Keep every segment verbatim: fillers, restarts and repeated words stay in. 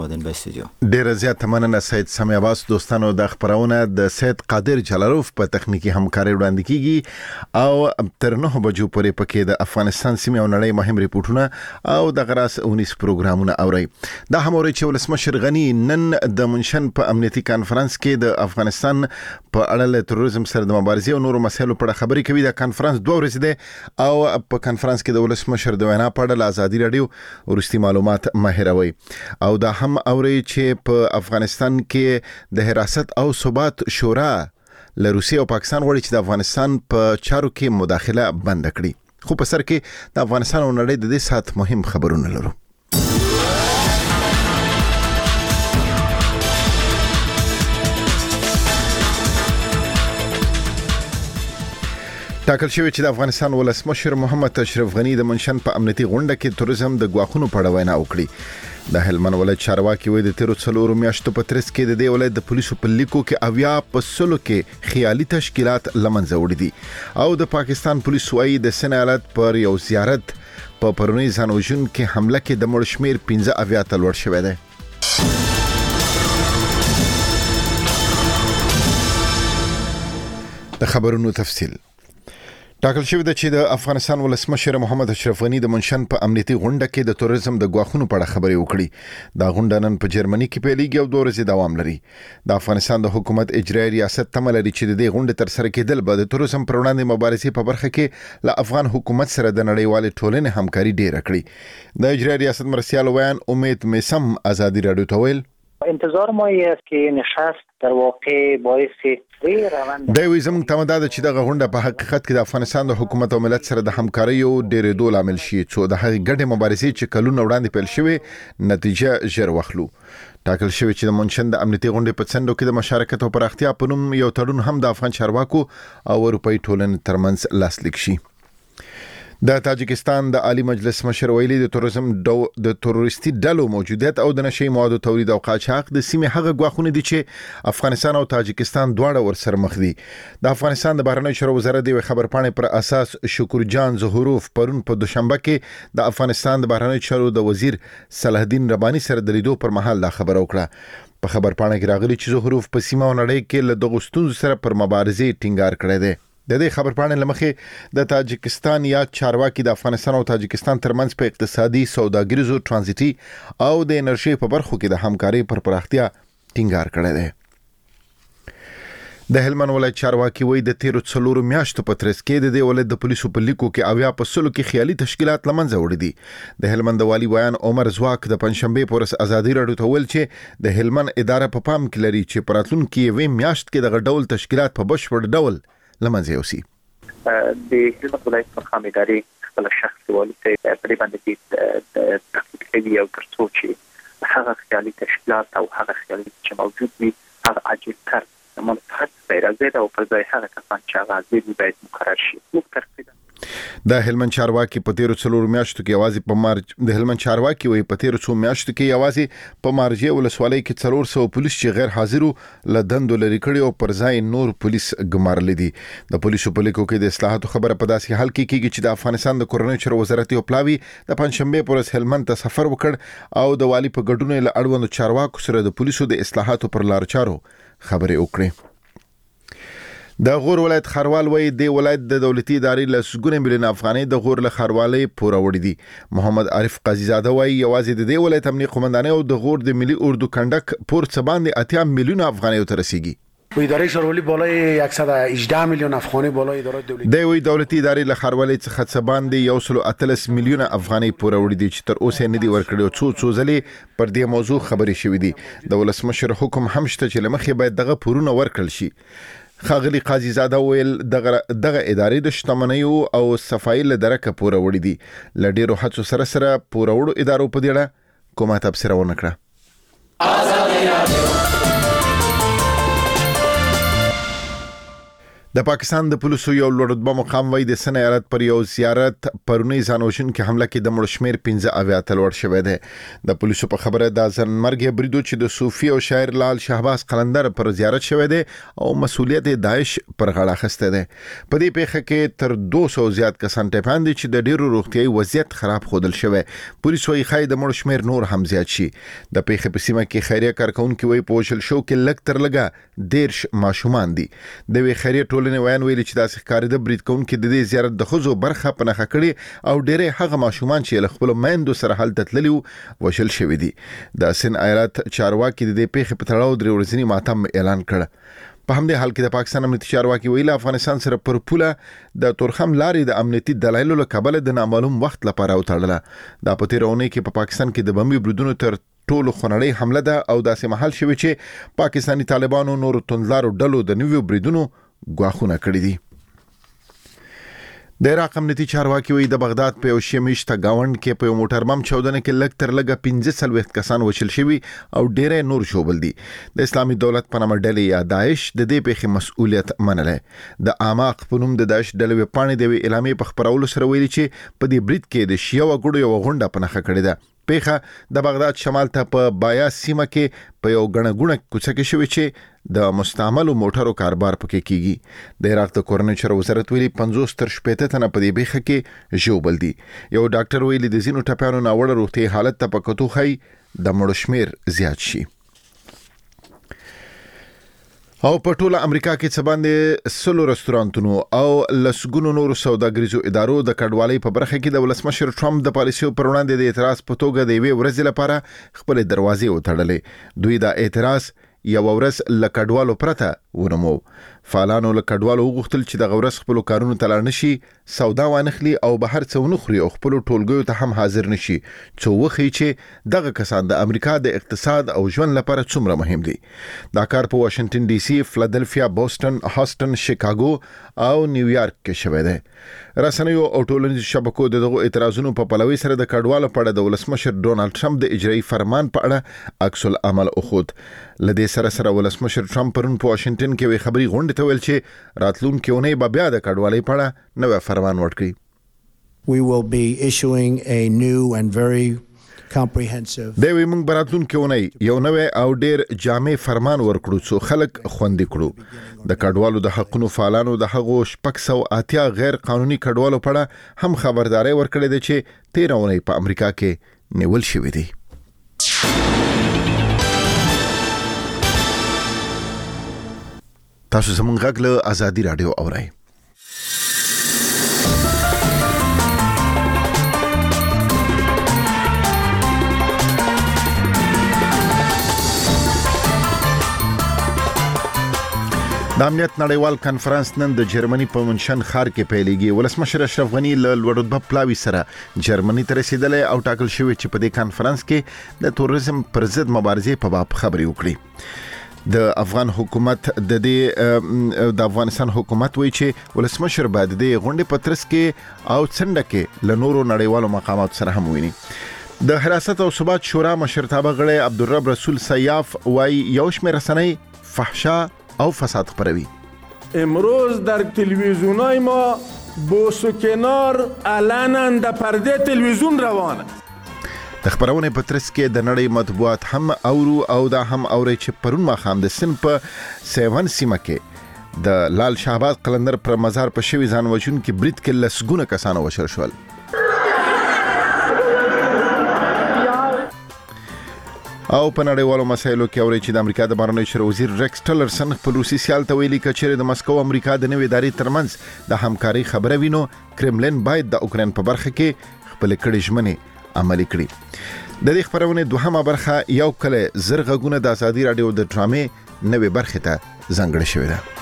ډیر زیات مننه سید سامي عباس. دوستانو د خبرونه د سید قادر جلاروف په تخنیکی همکاري وړاندې کیږي او تر نه بجو پورې پکې د افغانستان سیمه او نړۍ مهم ریپورتونه او د غراس اونیس پروګرامونه اوري. دا هم اوري چې ولسمشر غنی نن د منشن په امنیتي کانفرنس کې د افغانستان په اړه له تروریزم سره د مبارزې او نورو مسایلو په اړه خبرې کوي. د کانفرنس دوه ورځې ده او په کانفرنس کې د ولسمشر د وینا په اړه ازادي رادیو ورستي معلومات ماهروي او دا هم اوري چې په افغانستان کې د حراست او ثبات شورا له روسیې او پاکستان غواړي چې د افغانستان په چارو کې مداخله بند کړي. خو په سر کې د افغانستان او نړۍ د دې سات مهم خبرونه لرو. ټاکل شوی چې د افغانستان ولسمشر محمد اشرف غنی د منشن په امنیتي غونډه کې توریزم د غواخونو په اړه وینا وکړي. د هلمند ولایت چارواکي وایي د تیرو څلورو میاشتو په ترڅ کې د دې ولایت د پولیسو په لیکو کې اویا په سلو کې خیالي تشکیلات لمنځه وړي دي او د پاکستان پولیس وایي د سن ایالت پر یو زیارت په پرونی ځانوژن کې حمله کې د مړ شمیر پنځه اویا ته لوړ شوی دی. د خبرونو تفصیل ټاکل شوی دی چې د افغانستان ولسمشر محمد اشرف غنی د منشن په امنیتي غونډه کې د توریزم د غواخونو په اړه خبرې وکړي. دا غونډه نن په جرمني کې پیلېږي او دوه ورځې دوام لري. د افغانستان د حکومت اجرایي ریاست تمه لري چې د دې غونډې تر سره کېدل به د توریزم پر وړاندې مبارزې په برخه کې له افغان حکومت سره د نړیوال ټولنې همکاري ډیره کړي. د اجرایي ریاست مرستیال ویان امید میسم ازادي رادیو ته ویل انتظار ما است که نشست در واقع باعث دا وی زموږ تمه ده چې دغه غونډه په حقیقت کې د افغانستان د حکومت او ملت سره د همکارۍ او ډېرېدو لامل شي څو د هغې ګډې مبارزې چې کلونه وړاندې پیل شوې نتیجه ژر واخلو. ټاکل شوی چې د منشن د امنیتي غونډې په څنډو کې د مشارکت او پراختیا په نوم یو تړون هم د افغان چارواکو او اروپایي ټولنې ترمنځ لاسلیک شي. د تاجکستان د عالی مجلس مشر ویلي د توریزم د تروریستي ډلو موجودیت او د نشي موادو تولید او قاچاق د سیمې هغه غواخونه دي چې افغانستان او تاجکستان دواړه ورسره مخ دي. د افغانستان د بهرنیو چارو وزارت د خبرپاڼې پر اساس شکر جان زهروف پرون په دوشنبه کې د افغانستان د بهرنیو چارو د وزیر صلاح الدین رباني سره د لیدو پر مهال دا خبره وکړه. په خبرپاڼه کې راغلي چې زهروف په سیمه او نړۍ کې له دغو ستونزو سره پر مبارزې ټینګار کړی دی. د دې خبرپاڼې لمخې د تاجکستان یا چارواکي د افغانستان او تاجکستان ترمنځ په اقتصادي سوداګریزو ترانزیتي او د انرژي په برخو کې د همکارۍ پر پراختیا ټینګار کړی دی. د هلمند ولایت چارواکي وایي د تیرو څلورو میاشتو په ترڅ کې د دې ولایت د پولیسو په لیکو کې اویا په سلو کې خیالي تشکیلات لمنځه وړي دي. د هلمند والی ویان عمر زواک د پنځشنبه پر ورځ ازادي رادیو ته ویل چې د هلمند اداره په پام کې لري چې پراتلونکو یوې میاشت کې دغه ډول تشکیلات په بشپړ ډول لمنځه یوسي. د هلمند ولایت مقام ادارې خپل شخصي والي ته پرې باندې د تحقیق کوي او ترڅو چې هغه خیالي تشکیلات او هغه خیالي چې موجود وي هغه اجتر منطقه پیرازه او پر ځای هغه کسان چې هغه ځای باید مقرر شي. موږ ترڅو د هلمند چارواکي په تیرو څلورو میاشتو کې یوازې په مارچ د هلمند چارواکي وي په تیرو څو میاشتو کې یوازې په مارجې ولسوالۍ کې څلور سوه پولیس چې غیر حاضرو له دندو لري کړي او پر ځای نور پولیس ګمارل دي. د پولیسو په لیکو کې د اصلاحاتو خبره په داسې حال کې کېږي چې د افغانستان د کورنیو چارو وزارت یو پلاوی د پنځشنبه پر ورځ هلمند ته سفر وکړ او د والی په ګډون له اړوندو چارواکو سره د پولیسو د اصلاحاتو پر لار چارو خبرې وکړي. د غور ولایت خاروال وایي د ولایت د دولتي ادارې له سګونه ملیون افغانۍ د غور له خاروالۍ پوره وړي دي. محمد عارف قاضي زاده وایي یوازې د دې ولایت امنیه قومندانۍ او د غور د ملي اردو کندک پور څه باندې اتیا میلیون افغانۍ ته رسیږي. اداره شاروالي بالای صد و هجده میلیون افغانۍ بالای اداره دولتي د وی دولتي ادارې له خاروالۍ څخه څه باندې یو سل اتلس میلیون افغانۍ پوره وړي دي چې تر اوسه نه دي ورکړي. څو څو ځلې پر دې موضوع خبرې شوې دي. د ولسمشر حکم هم شته چې لمخې باید دغه پورونه ورکړل شي. خاغلی قاضي زاده ویل دغه دغه ادارې د شتمنیو او صفایي له درکه پوره وړي دي. ل ډیرو هڅو سره سره پوره وړو ادارو په دی اړه کومه تبصره ونه کړه. د پاکستان د پولیسو یو لوړ مقام وای د سن ایالت پر یو زیارت پرونی ځانوشن کې حمله کې د مړ شمیر پنځه اویا تلور شوې ده د پولیسو په خبره د ځنمرګ بریدو چې د صوفي او شاعر لال شهباز قلندر پر زیارت شوې ده او مسؤلیت داعش پر غاړه اخیسته ده په دې پیښه کې تر دوه سوه زیات کسان ټپیان دي چې د ډیرو روغتیايي وضعیت خراب خودل شوې پولیس وايي خای د مړ شمیر نور هم زیات شي د پیښې په سیمه کې خیریه کارکونکو وی پوښل شو کې لک تر لګه دیرش ماشومان دي د وی خیریه ټولنې ویان ویلي چې داسې ښکاري د برید کوونکو د دې زیارت د خزو برخه په نخښه کړي او ډېرې هغه ماشومان چې له خپل میندو سره هلته تللي وشل شوي دي د سن ایالت چارواکي د دې پیښې په تړاو درې ورځني ماتم اعلان کړ په همدې حال کې د پاکستان امنیتي چارواکي ویلي افغانستان سره پر پوله د تورخم لارې د امنیتي دلایلو له کبله د نامعلوم وخت لپاره وتړله دا په تیرونه کې په پاکستان کې د بمبي بریدونو تر ټولو خنړې حمله ده او داسې محل شوی چې پاکستاني طالبانو نور توندلارو ډلو د نویو بریدونو غواخونه کړی دي د عراق امنیتي چارواکي وی د بغداد په یو شمیشته گاوند کې په یو موټر بم چودنه کې لک تر لګه پنځه سلويخت کسان وشل شوی او ډېر نور شوبل دي د اسلامي دولت په نامه ډلې یا داعش د دې پیښې مسؤلیت منله د اعماق په نوم د داعش ډلې پاڼې د اعلامي په خبرولو سره ویلي چې په دې برید کې د شیعه وګړو یو غونډه په نخښه کړې ده پیښه د بغداد شمال ته په بایا سیمه کې په یو غڼګونه کوڅه کې شوې چې د مستعملو موټرو کاروبار پکې کیږي د عراق د کورنۍ چارو وزارت ویلي پنځوس تر شپږ تنه په دې پیښه کې ژوبل دي یو ډاکټر ویلي د زینو ټپیانو ناوړه روغتي حالت ته پکتو خي د مړ شمیر زیات شي او په ټوله امریکا کې څه باندې سلو رستورانتونو او لسګونو نورو سوداګریزو ادارو د کډوالۍ په برخه کې د ولسمشر ټرمپ د پالیسیو پر وړاندې د اعتراض په توګه د یوې ورځې لپاره خپل دروازې وتړلې دوی دا اعتراض یو ورځ لکډوالو پرته ورمو فعالانو لکډوالو وغوښتل چې د غورس خپل کارونو تلار نشي سودا وانخلي او بهر څو نخري او خپل ټولګیو ته هم حاضر نشي څو وخی چې دغه کسان د امریکا د اقتصاد او ژوند لپاره څومره مهم دي دا کار په واشنگټن ډي سي فلادلفیا بوسټن هاستن شیکاګو او نیویارک کې شوه ده رسنیو او ټولنیزو شبکو دغه اعتراضونو په پلوي سره د کډوالو په اړه د ولسمشر ډونالد ټرمپ د اجرایي فرمان په اړه عکس العمل اخود لدې سره سره ولسمشر ټرمپ پرون په واشنگټن کې وی خبري غونډه ته ویل چې راتلونکي اونۍ به بیا د کډوالۍ په اړه نوې فرمان ورکړي We will be issuing a new and very comprehensive د وی موږ براتلونکي اونۍ یو نوې او ډیر جامع فرمان ورکړو چې خلک خوندې کړو د کډوالو د حقوقو فعالانو د هغو شپږ سوه اتیا غیر قانوني کډوالو په اړه هم خبرداري ورکړې ده چې تیر اونۍ په امریکا کې نیول شوې دي تاسو زموږ غږ له آزادي رادیو اورئ د امنیت نړیوال کانفرنس نن د جرمني په منشن ښار کې پیلېږي ولسمشر اشرف غنی له لوړ پلاوي سره جرمني ته رسیدلی او ټاکل شوی چې په دې کانفرنس کې د تروریزم پر ضد مبارزې په باب خبرې وکړي د افغان حکومت د دې د افغانستان حکومت وایي چې ولسمشر باید د غونډې په ترڅ کې او څنډه کې له نورو نړیوالو مقامات سره هم ویني د حراست او ثبات شورا مشرتابه غړی عبدالرب رسول سیاف وایي یو شمېر رسنۍ فحشا او فساد خبروي امروز در تلویزیونای ما بوس و کنار علنا در پرده تلویزیون روانه د خبرونه په ترڅ کې د نړۍ مطبوعات هم اورو او دا هم اوري چې پرون ماخام د سن په سیون سیمه کې د لال شهباز قلندر پر مزار په شوی ځان وجون کې برید کې لسګونه کسان وشل شول او په نړیوالو مسایلو کې اوري چې د امریکا د بهرنیو چارو وزیر ریکس ټلرسن په روسي سیال ته ویلي چې د مسکو امریکا د نوې ادارې ترمنځ د همکاري خبره وینو کرملین باید د اوکرين په برخه کې خپل کړي ژمنې عملي کړي د دې خبرونه دوهمه برخه یو کله زرغونه د آزادي رادیو د ډرامې نوې برخه ته ځانګړې شوې ده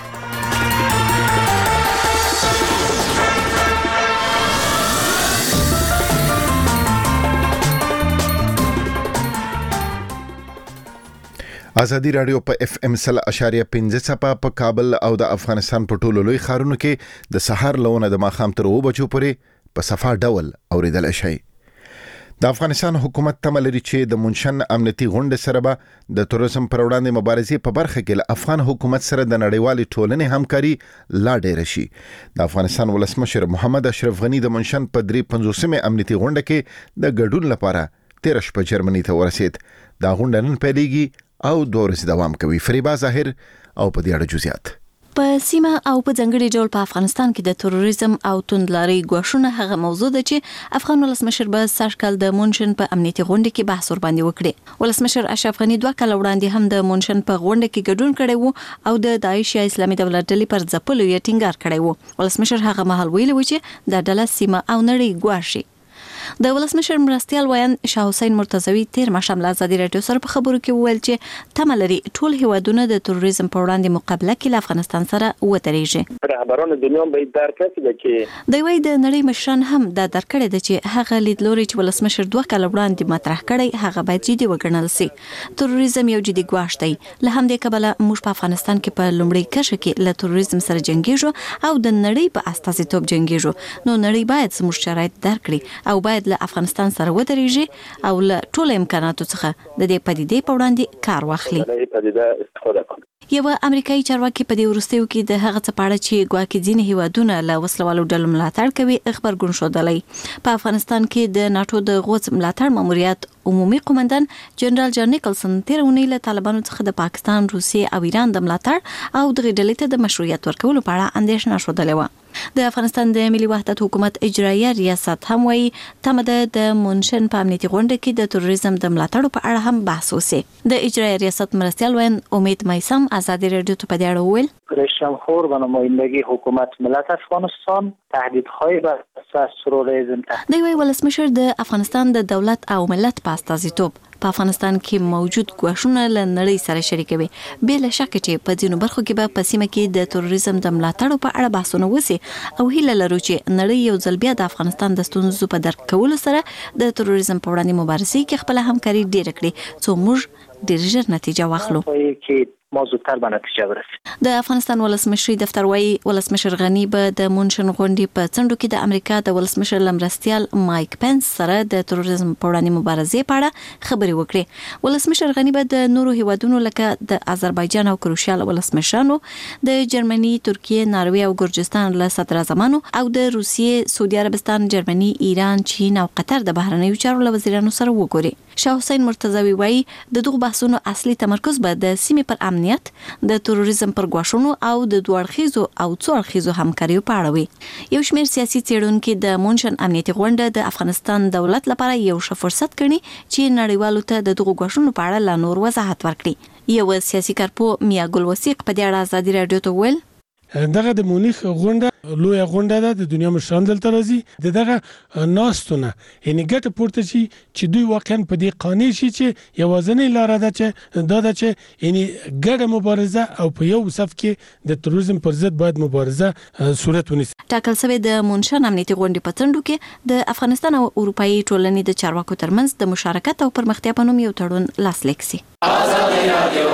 آزادی رادیو په اف ام سل اشاریه پنځه صفه په کابل او د افغانستان په ټولو لوی ښارونو کې د سحر لونه د ماخام تر و بجو پورې په صفه ډول اوریدل شي د افغانستان حکومت تمه لري چې د منشن امنیتي غونډې سره به د تروریزم پر وړاندې مبارزې په برخه کې له افغان حکومت سره د نړیوالې ټولنې همکاري لا ډېره شي. د افغانستان ولسمشر محمد اشرف غنی د منشن په درې پنځوسمې امنیتي غونډه کې د ګډون لپاره تیر شپه جرمني ته ورسید. دا غونډه نن پیلېږي او دوه ورځې دوام کوي. فریبا ظاهر او په دې اړه جزئیات. په سیمه او په ځنګړي ډول په افغانستان کې د تروریزم او توندلاري ګواښونه هغه موضوع ده چې افغان ولسمشر به سږکال د منشن په امنیتي غونډه کې بحث ور باندې وکړي. ولسمشر اشرف غنی دوه کال وړاندې هم د منشن په غونډه کې ګډون کړی وو او د داعش یا اسلامي دولت ډلې پر ځپلو یې ټینګار کړی وو. ولسمشر هغه مهال ویلي و چې د ډله سیمه او نړۍ ګواښي. د ولسمشر مرستیال ویان شاه حسین مرتضوی تیر ماښام له ازادي راډیو سره په خبرو کې وویل چې تمه لري ټول هیوادونه د تروریزم په وړاندې مقابله کې له افغانستان سره ودرېږي. رهبران دنیا به درک کړي چې د وی د نړۍ مشران هم دا درک کړي د چې هغه لیدلوري چې ولسمشر دوه کال وړاندې مطرح کړي هغه باید جدي وګڼل شي. تروریزم یو جدي ګواښ دی. له همدې کبله موږ په افغانستان کې په لومړي کرښه کې له تروریزم سره جنګیږو او د نړۍ په استازیتوب جنګیږو. نو نړۍ باید زموږ شرایط درک کړي او باید له افغانستان سره ودرېږي او له ټولو امکاناتو څخه د دې پدیدې په وړاندې کار واخلي. یو امریکایي چارواکي په دې وروستیو کې د هغه څه په اړه چې ګواکې ځینې هیوادونه له وسلوالو ډلو ملاتړ کوي خبرګون ښودلی. په افغانستان کې د ناټو د غوڅ ملاتړ ماموریت عمومي قومندان جنرال جان نیکلسن تیر اونۍ له طالبانو څخه د پاکستان، روسیې او ایران د ملاتړ او دغه ډلې ته د مشروعیت ورکولو په اړه اندېښنه ښودلې وه. د افغانستان د ملي وحدت حکومت اجرایه ریاست هم وایي تمه ده د منشن په امنیتي غونډه کې د تروریزم د ملاتړ په اړه هم بحث وشي. د اجرایه ریاست مرستیال وین امید میثم ازادي رادیو ته په دې اړه وویل رئیس جمهور و نمایندگی حکومت ملت افغانستان تهدیدهای بر اساس تروریسم دی وی ولسمشر د افغانستان د دولت او ملت په استازیتوب په افغانستان کې موجود ګواښونه له نړۍ سره شریکوي. بې له شکه چې په ځینو برخو کې به په سیمه کې د تروریزم د ملاتړ په اړه بحثونه وشي او هیله لرو چې نړۍ یو ځل بیا د افغانستان د ستونزو په درک کولو سره د تروریزم په وړاندې مبارزې کې خپل همکاري ډیره کړي څو موږ ډیر ژر نتیجه واخلو. ما زودتر به نتیجه برسیم. د افغانستان ولسمشری دفتر وايي ولسمشر غنی به د منشن غونډې په څنډو کې د امریکا د ولسمشر لمرستیال مایک پنس سره د تروریزم په وړاندې مبارزې په اړه خبرې وکړي. ولسمشر غنی به د نورو هیوادونو لکه د آذربایجان او کروشیال ولسمشرانو، د جرمني، ترکیه، ناروې او ګرجستان له صدر اعظمانو او د روسیې، سعودي عربستان، جرمني، ایران، چین او قطر د بهرنیو چارو له وزیرانو سره وګوري. شاه حسین مرتضوی وايي د دغه بحثونو اصلي تمرکز به د سیمې پر امنیت، د تروریزم پر ګواښونو او د دوه اړخیزو او څو اړخیزو همکاریو په اړه وي. یو شمېر سیاسي څېړونکي د منشن امنیتي غونډه د افغانستان دولت لپاره یو ښه فرصت ګڼي چې نړیوالو ته د دغو ګواښونو په اړه لا نور وضاحت ورکړي. یو سیاسي کارپوه میا ګل وثیق په دې اړه ازادي راډیو ته وویل دغه د مونیخ غونډه لوی غونډه ده، د دنیا مشران دلته راځي. دغه ناستونه یعنی ګټه پورته شي چې دوی واقعا په دې قانع شي چې یوازینۍ لار ده چې دا ده چې یعنی ګډه مبارزه او په یو صف کې د تروریزم پر ضد باید مبارزه صورت ونیسي. ټاکل شوی د منشن امنیتي غونډې په څنډو کې د افغانستان او اروپאי ټولنې د چارواکو ترمنځ د مشارکت او پرمختیا په نوم یو تړون لاسلیک شي. ازادي رادیو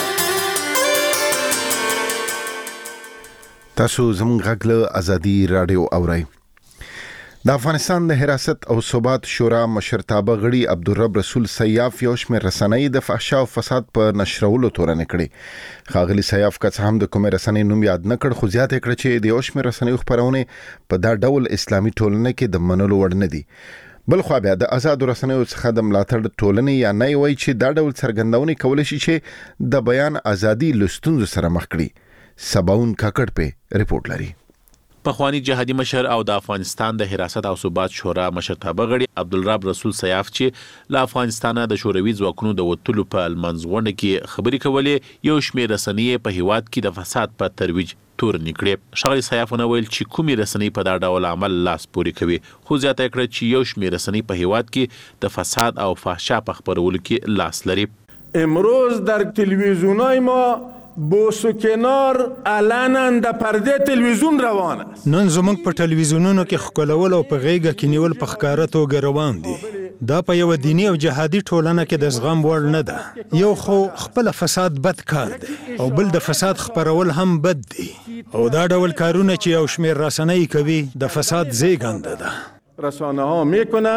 تاسو زموږ غږ له ازادي راډیو اورئ. د افغانستان د حراست او ثبات شورا مشرتابه غړي عبدالرب رسول سیاف یو شمېر رسنۍ د فحشا او فساد په نشرولو تورنې کړي. ښاغلي سیاف که څه هم د کومې رسنۍ نوم یاد نه کړ، خو زیاته کړه چې د یو شمېر رسنیو خپرونې په دا ډول اسلامي ټولنه کې د منلو وړ نه دي. بل خو بیا د آزادو رسنیو څخه د ملاتړ ټولنې یا نه وایي چې دا ډول څرګندونې کولی شي چې د بیان ازادي له ستونزو سره مخ کړي. سباون کاکړ په ریپورت لري. پخوانی جهادي مشر او د افغانستان د حراست او ثبات شورا مشرتابه غړي عبدالرب رسول سیاف چې له افغانستانه د شوروي ځواکونو د وټلو په المنځ غونډه کې خبرې کولې، یو شمېر رسنۍ په هیواد کې د فساد په ترویج تور نکړي. ښاغلي سیاف ویل چې کومې رسنۍ په دا ډول عمل لاس پورې کوي، خو زیاته کړه چې یو شمېر رسنۍ په هیواد کې د فساد او فحشا په خپرولو کې لاس لري. امروز در تلویزیونای ما بوس و کنار علنا د پرده تلویزیون روان است. نن زموږ په تلویزیونونو کې خکلول او په غیږه کې نیول په ښکاره توګه روان دي. دا په یو دینی او جهادي ټولنه کې د زغم وړ نه ده. یو خو خپل فساد بد کار دی او بل د فساد خپرول هم بد دی، او دا ډول کارونه چې یو شمېر رسنۍ کوي د فساد زیږنده ده. رسانه ها میکنه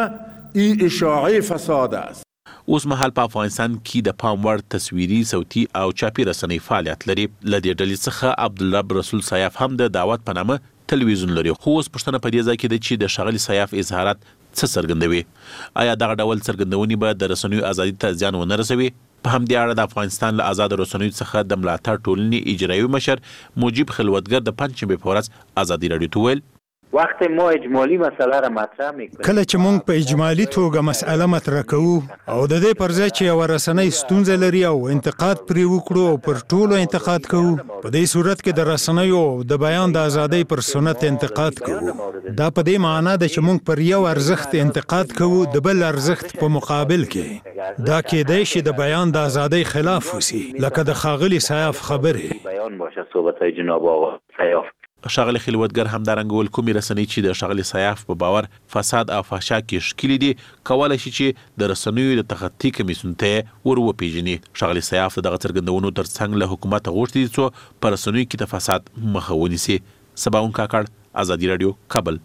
این اشاعه فساد است. اوس مهال په افغانستان کې د پام وړ تصویري، صوتي او چاپي رسنۍ فعالیت لري. لدې ډلې څخه عبدالرب رسول سیاف هم د دعوت په نامه تلویزیون لري. خو اوس پوښتنه په دې ځای کې ده چې د ښاغلي سیاف اظهارات څه څرګندوي؟ آیا دغه ډول څرګندونې به د رسنیو ازادي ته زیان ونه رسوي؟ په همدې اړه د افغانستان له آزاد رسنیو څخه د ملاتړ ټولنې اجرایوي مشر مجیب خلوتګر د پنجشنبې په ورځ ازادي راډیو ته وویل وقتی ما اجمالی مسئله را مطرح میکنیم، کله چې موږ په اجمالی توګه مسئله مطرح کوو او د دې پر ځای چې یو رسنۍ ستونزه لري او انتقاد پرې وکړو او پر ټولو انتقاد کوو، په دې صورت کې د رسنیو د بیان د ازادۍ پر سنت انتقاد کوو. دا په دې معنی ده چې موږ پر یو ارزښت انتقاد کوو د بل ارزښت په مقابل کې. دا کېدای شي د بیان د ازادۍ خلاف وسی، لکه د ښاغلي سیاف خبرې بیان باشه صحبت‌های جناب آقا سیاف. ښاغلي خلوتګر همدارنګه ویل کومې رسنۍ چې د ښاغلي سیاف په باور فساد او فحشا کې ښکلي دي کولی شي چې د رسنیو د تخطي کمیسیون ته ور وپېژني. ښاغلي سیاف د دغه څرګندونو ترڅنګ له حکومته غوښتي دي څو په رسنیو کې د فساد مخه ونیسي. سباون کاکړ، ازادي راډیو، کابل.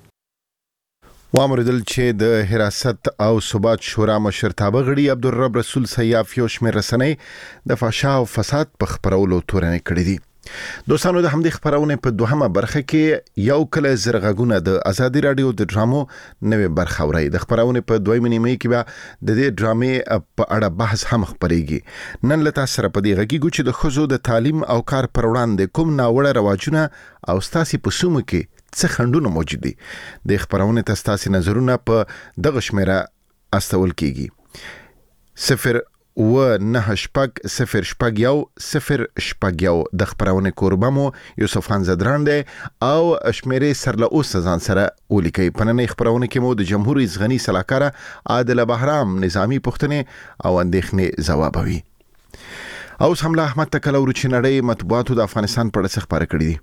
وامردل چې د حراست او ثبات شورا مشرتابه غړي عبدالرب رسول سیاف یو شمېر رسنۍ د فحشا او فساد په خپرولو تورنې کړې دي. دوستانو، د همدې خبرونه په دوهمه برخه کې یو کله زرغونه د ازادي راډیو د ډرامو نوې برخه ورای. د خبرونه په دویمه نیمه کې به د دې ډرامې په اړه بحث هم خبريږي. نن لته سره په دې غږیږو چې د خزو د تعلیم او کار پر وړاندې کوم ناوړه رواجونه او ستاسي په سومو کې څه خندونه موجود دي. د خبرونه تاسو نظرونه په دغه شمیره استول کیږي. صفر و نه شپږ صفر شپږ یو صفر شپږ یو د خبرونه کوربمو یوسف خان زدران دی او شمیرې سره اوس ځان سره ولیکي. په نن خبرونه کې مو د جمهوریت ځغنی سلاکار عادل بهرام نظامی پښتنې او اندېښنې جوابوي. او حمله احمد تکلو رچنړې مطبوعاتو د افغانستان په اړه خبره کړې دي.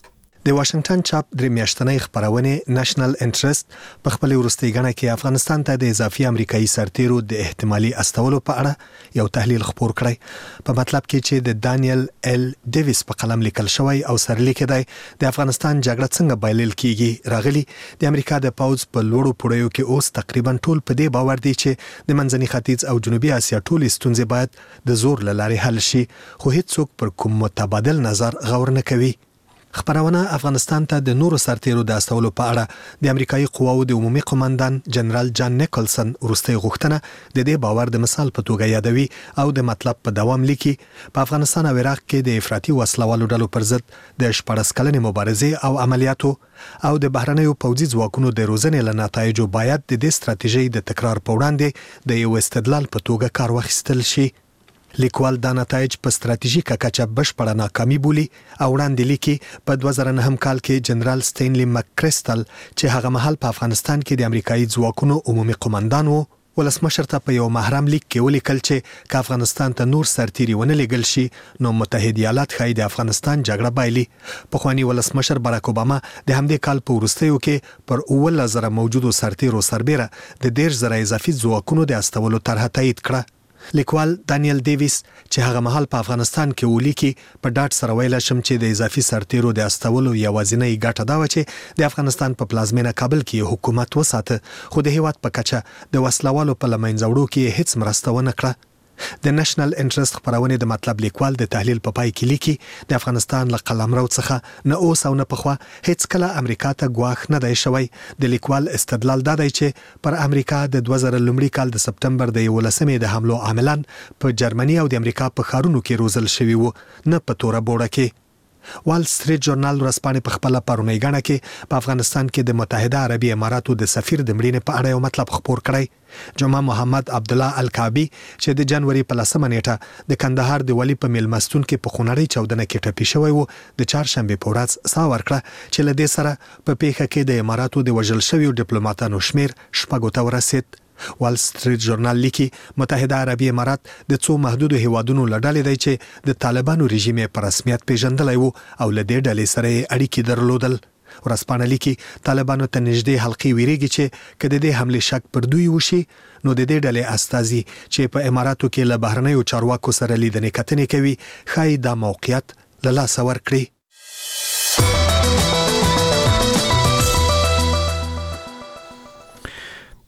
د واشنگټن چاپ درې میاشتنۍ خبرونه نېشنل انټرست په خپل ورستۍ غاڼه کې افغانستان ته د اضافي امریکایي سرتیرو د احتمالي استولو په اړه یو تحلیل خبر کړی. په مطلب کې چې د دانیل ال ډیویس په قلم لیکل شوی او سرلیک دی د افغانستان جګړه څنګه بایلل کیږي راغلی. د امریکا د پاوز په لوړو پړیو کې اوس تقریبا ټول په دې باور دي چې د منځني ختیځ او جنوبي اسیا ټول ستونزې باید د زور لارې حل شي، خو هیڅوک پر کوم متبادل نظر غور نه کوي. خبرونه افغانستان ته د نورو سرتیرو د استولو په اړه د امریکایي قواو د عمومي قوماندان جنرال جان نیکلسن وروستي غوښتنه د دې باور د مثال په توګه یادوي او د مطلب په دوام لیکي. په افغانستان او عراق کې د افراطي وسلوالو ډلو پر ضد د شپږ کلنې مبارزې او عملیاتو او د بهرنیو پوځي ځواکونو د روزنې له نتایجو باید د دې ستراتیژۍ د تکرار په وړاندې د یو استدلال په توګه کار واخیستل شي. لیکوال دا نتایج په ستراتیژیکه کچه بشپړه ناکامي بولي او وړاندې لیکي په دوه زره نه کال کې جنرال ستینلی مککریستل چې هغه مهال په افغانستان کې د امریکایي ځواکونو عمومي قوماندان وو ولسمشر ته په یو محرم لیک کې ولیکل چې که افغانستان ته نور سرتیري ونه لېږل شي نو متحد ایالات ښایي د افغانستان جګړه بایلي. پخوانی ولسمشر باراک اوباما د همدې کال په وروستیو کې پر اوولس زره موجودو سرتیرو سربیره د دېرش زره اضافي ځواکونو د استولو طرحه تایید کړه. لیکوال دانیل ډیویس چې هغه مهال په افغانستان کې ولیکي په ډاټ سره ویل شم چې د اضافي سرتیرو د استولو یوازینۍ ګټه دا و چې د افغانستان په پلازمینه کابل کې حکومت وساته، خو د هیواد په کچه د وسلوالو په لمنځه وړو کې هیڅ مرسته ونه کړه. د نېشنل انټرست خبرونه د مطلب لیکوال د تحلیل په پای کې لیکي د افغانستان له قلمرو څخه نه اوس او نه پخوا هیڅ کله امریکا ته ګواښ نه دی شوی. د لیکوال استدلال دا دی چې پر امریکا د دوه زره لومړي کال د سپتمبر د یولسمې د حملو عاملان په جرمني او د امریکا په ښارونو کې روزل شوي وو، نه په توره بوړه کې. وال سټریټ جورنال ورځپاڼې په خپل پرونی غاڼه کې په افغانستان کې د متحده عربي اماراتو د سفیر د مړینې په اړه یو مطلب خبر کړی. جمعه محمد عبد الله الکعبی چې د جنوري په لسمه نیټه د کندهار د ولی په میلمستون کې په خونړۍ چاودنه کې ټپي شوی وو، د چهارشنبه په ورځ سا ورکړه چې له دې سره په پیښه کې د اماراتو د وژل شویو ډیپلوماټانو شمیر شپږو ته ورسید. وال سټریټ جورنال لیکي متحده عربي امارات د څو محدودو هیوادونو لړلې دی چې د طالبانو رژیم په رسمیت پیژندلی وو او له دې ډلې سره اړیکې درلودل. ورځپاڼه لیکي طالبانو ته نږدې حلقې ویریږي چې که د دې حملې شک پر دوی وشي نو د دې ډلې استازي چې په اماراتو کې له بهرنیو چارواکو سره لیدنې کتنې کوي ښایي دا موقعیت له لاسه ورکړي.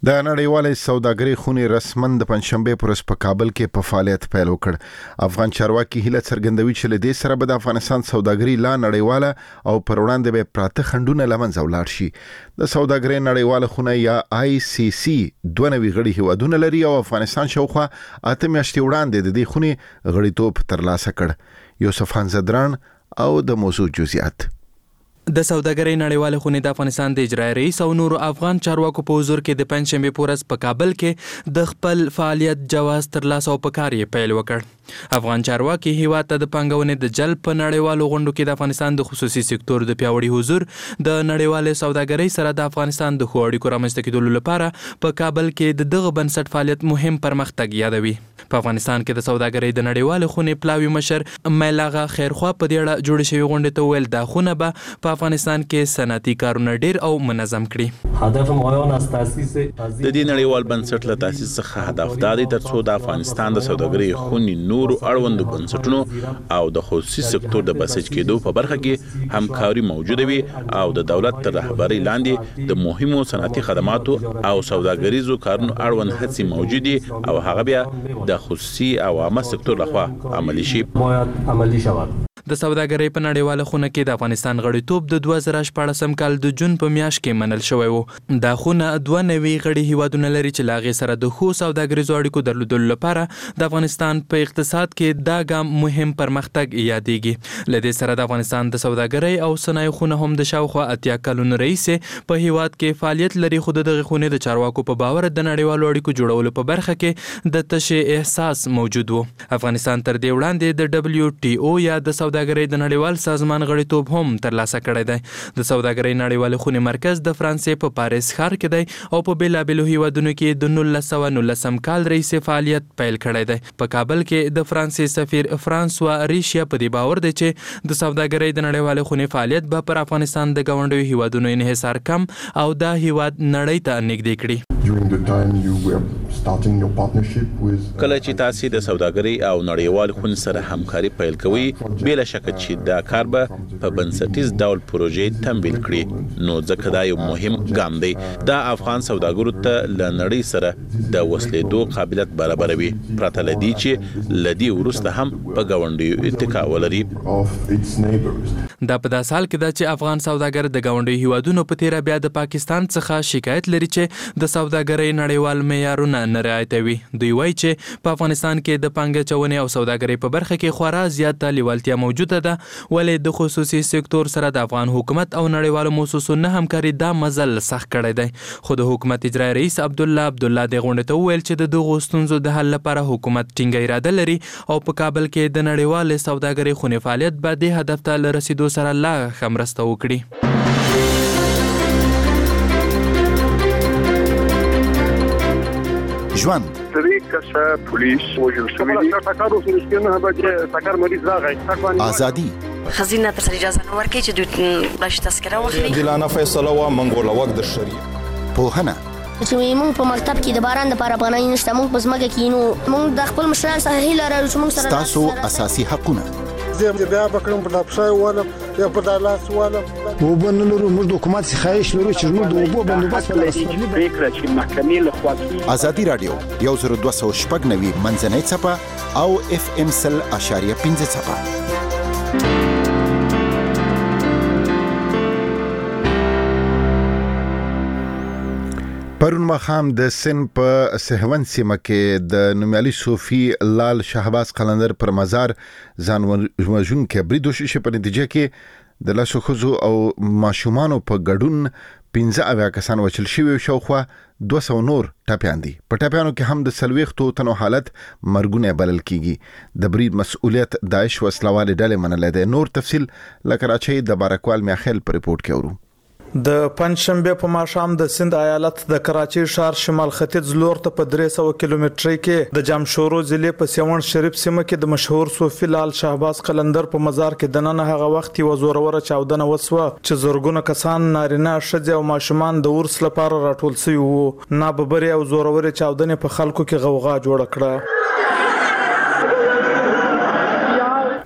د نړیوالې سوداګرۍ خونې رسمن د پنځشنبه پر ورځ په کابل کې په فعالیت پیل وکړ. افغان چارواکي هیله څرګندوي چې له دې سره به د افغانستان سوداګري لا نړیواله او پر وړاندې به پراته خنډونه له منځه ولاړ شي. د سوداګرۍ نړیواله خونه یا آی سی سی دوه نوي غړي هیوادونه لري او افغانستان شاوخوا اته میاشتې وړاندې د دې خونې غړیتوب ترلاسه کړ. یوسف خان زدران او د موضوع جزئیات. د سوداګرۍ نړیواله خونې د افغانستان د اجرایي رئیس او نورو افغان چارواکو په حضور کې د پنځشنبه په ورځ په کابل کې د خپل فعالیت جواز ترلاسه او په کار یې پیل وکړ. افغان چارواکي هیواد ته د پانګونې د جلب په نړیوالو غونډو کې د افغانستان د خصوصي سکتور د پیاوړي حضور د نړیوالې سوداګرۍ سره د افغانستان د ښو اړیکو رامنځته کېدلو لپاره په کابل کې د دغه بنسټ فعالیت مهم پرمختګ یادوي. په افغانستان کې د سوداګرۍ د نړیوالې خونې پلاوي مشر میلاغه خیرخوا په دې اړه جوړ شوی غونډې ته ویل دا خونه به په افغانستان کې صنعتي کارونه ډیر او منظم کړي. هدف معاون از تاسیس د دې نړیوال بنسټ له تاسیس څخه هدف دا دی ترڅو د افغانستان د سوداګرۍ خونې نورو اړوندو بنسټونو او د خصوصي سکتور د بسیج کېدو په برخه کې همکاري موجوده وي او د دولت تر رهبرۍ لاندې د مهمو صنعتي خدماتو او سوداګریزو کارونو اړوند هڅې موجودي او هغه بیا د خصوصي او عامه سکتور لخوا عملي شي. عملي شود. د سوداګرۍ په نړیواله خونه کې د افغانستان غړیتوب د دوه زره شپاړسم کال د جون په میاشت کې منل شوی و. دا خونه دوه نوي غړي هیوادونه لري چې له هغې سره د ښو سوداګریزو اړیکو درلودلو لپاره د افغانستان په اقتصاد کې دا ګام مهم پرمختګ یادېږي. له دې سره د افغانستان د سوداګرۍ او صنایعو خونه هم د شاوخوا اتیا کلونو راهیسې په هیواد کې فعالیت لري، خو د دغې خونې د چارواکو په باور د نړیوالو اړیکو جوړولو په برخه کې د تشې احساس موجود و. افغانستان تر دې وړاندې د دبلیو ټي او یا د سوداګرۍ د نړیوال سازمان غړیتوب هم ترلاسه کړی دی. د سوداګرۍ نړیوالې خونې مرکز د فرانسې په پاریس ښار کې دی او په بیلابیلو هیوادونو کې د نولس سوه نولسم کال راهیسې فعالیت پیل کړی دی. په کابل کې د فرانسې سفیر فرانسوا ریشیا په دې باور دی چې د سوداګرۍ د نړیوالې خونې فعالیت به پر افغانستان د ګاونډیو هیوادونو انحصار کم او دا هیواد نړۍ ته نږدې کړي. کله چې تاسو د سوداګرۍ او نړیوال خونې سره همکاري پیل کوئ، بلا شک چې دا کار به په بنسټیز ډول پروژې تمویل کړي، نو ځکه دا یو مهم ګام دی. دا افغان سوداګرو ته له نړۍ سره د وسلېدو قابلیت برابروي، پرته له دې چې له دې وروسته هم په ګاونډیو اتکا ولري. دا په داسې حال کې ده چې افغان سوداګر د ګاونډیو هیوادونو په تیره بیا د پاکستان څخه شکایت لري چې د سوداګرۍ نړیوال معیارونه نه رعایتوي. دوی وایي چې په افغانستان کې د پانګه اچونې او سوداګرۍ په برخه کې خورا زیاته لیوالتیا موجوده ده، ولې د خصوصي سکتور سره د افغان حکومت او نړیوالو موسسو نه همکاري دا مزل سخت کړی دی. خو د حکومت اجرایي رئیس عبدالله عبدالله د غونډې ته وویل چې د دغو ستونزو د حل لپاره حکومت ټینګه اراده لري او په کابل کې د نړیوالې سوداګرۍ خونې فعالیت به دې هدف ته له رسیدو سره لا ښه مرسته وکړي. ژوند ازادي خزینه تر اجازه نه ورکړي چې دوی بلش تذکره واخلي. دلانه فیصله وا منګوله وخت د شریعه پوهنه چې موږ په مکتب کې د باران لپاره افغانۍ نشته، موږ په ځمکه کې نو موږ د خپل مشران څخه هیله لرو چې موږ سره تاسو اساسي حقونه زه بیا بکرم په لپسای ولم یا په دالاس ولم وبنلو موږ د حکومت خواهش لرو چې موږ د وبو بندوبست لري فکر چې محکمې له خوا ازادي رادیو یو زر دوه سوه شپږ نوي منځنۍ څپه او اف ام سل اشاریه پنځه څپه. پرون مخام د سن په سهون سیمه کې د نومیالي صوفي لال شهباز قلندر پر مزار ځان وژن کې برید وشو په نتیجه کې د لاسو خزو او ماشومانو په ګډون پنځه اویا کسان وچل شوي، شاوخوا دوه سوه نور ټاپیان دي. په ټاپیانو کې هم د څلوېښتو تنو حالت مرګونه بلل کیږي. د برید مسؤلیت داعش وسلوالې ډلې منلی دی. نور تفصیل له کراچۍ د بارکوال میاخیل په ریپورت کې اورو. د پنځشنبه په ماښام د سند ایالت د کراچۍ ښار شمال ختیځ لور ته په درې سوه کیلومترۍ کې د جامشورو ضلع په سیون شریف سیمه کې د مشهور صوفي لال شهباز قلندر په مزار کې دننه هغه وخت یو زوروره چاودنه وسوه چې زرګونه کسان نارینه، ښځې او ماشومان د ورس لپاره راټول شوي وو. ناببرې او زورورې چاودنې په خلکو کې غوغا جوړه کړه.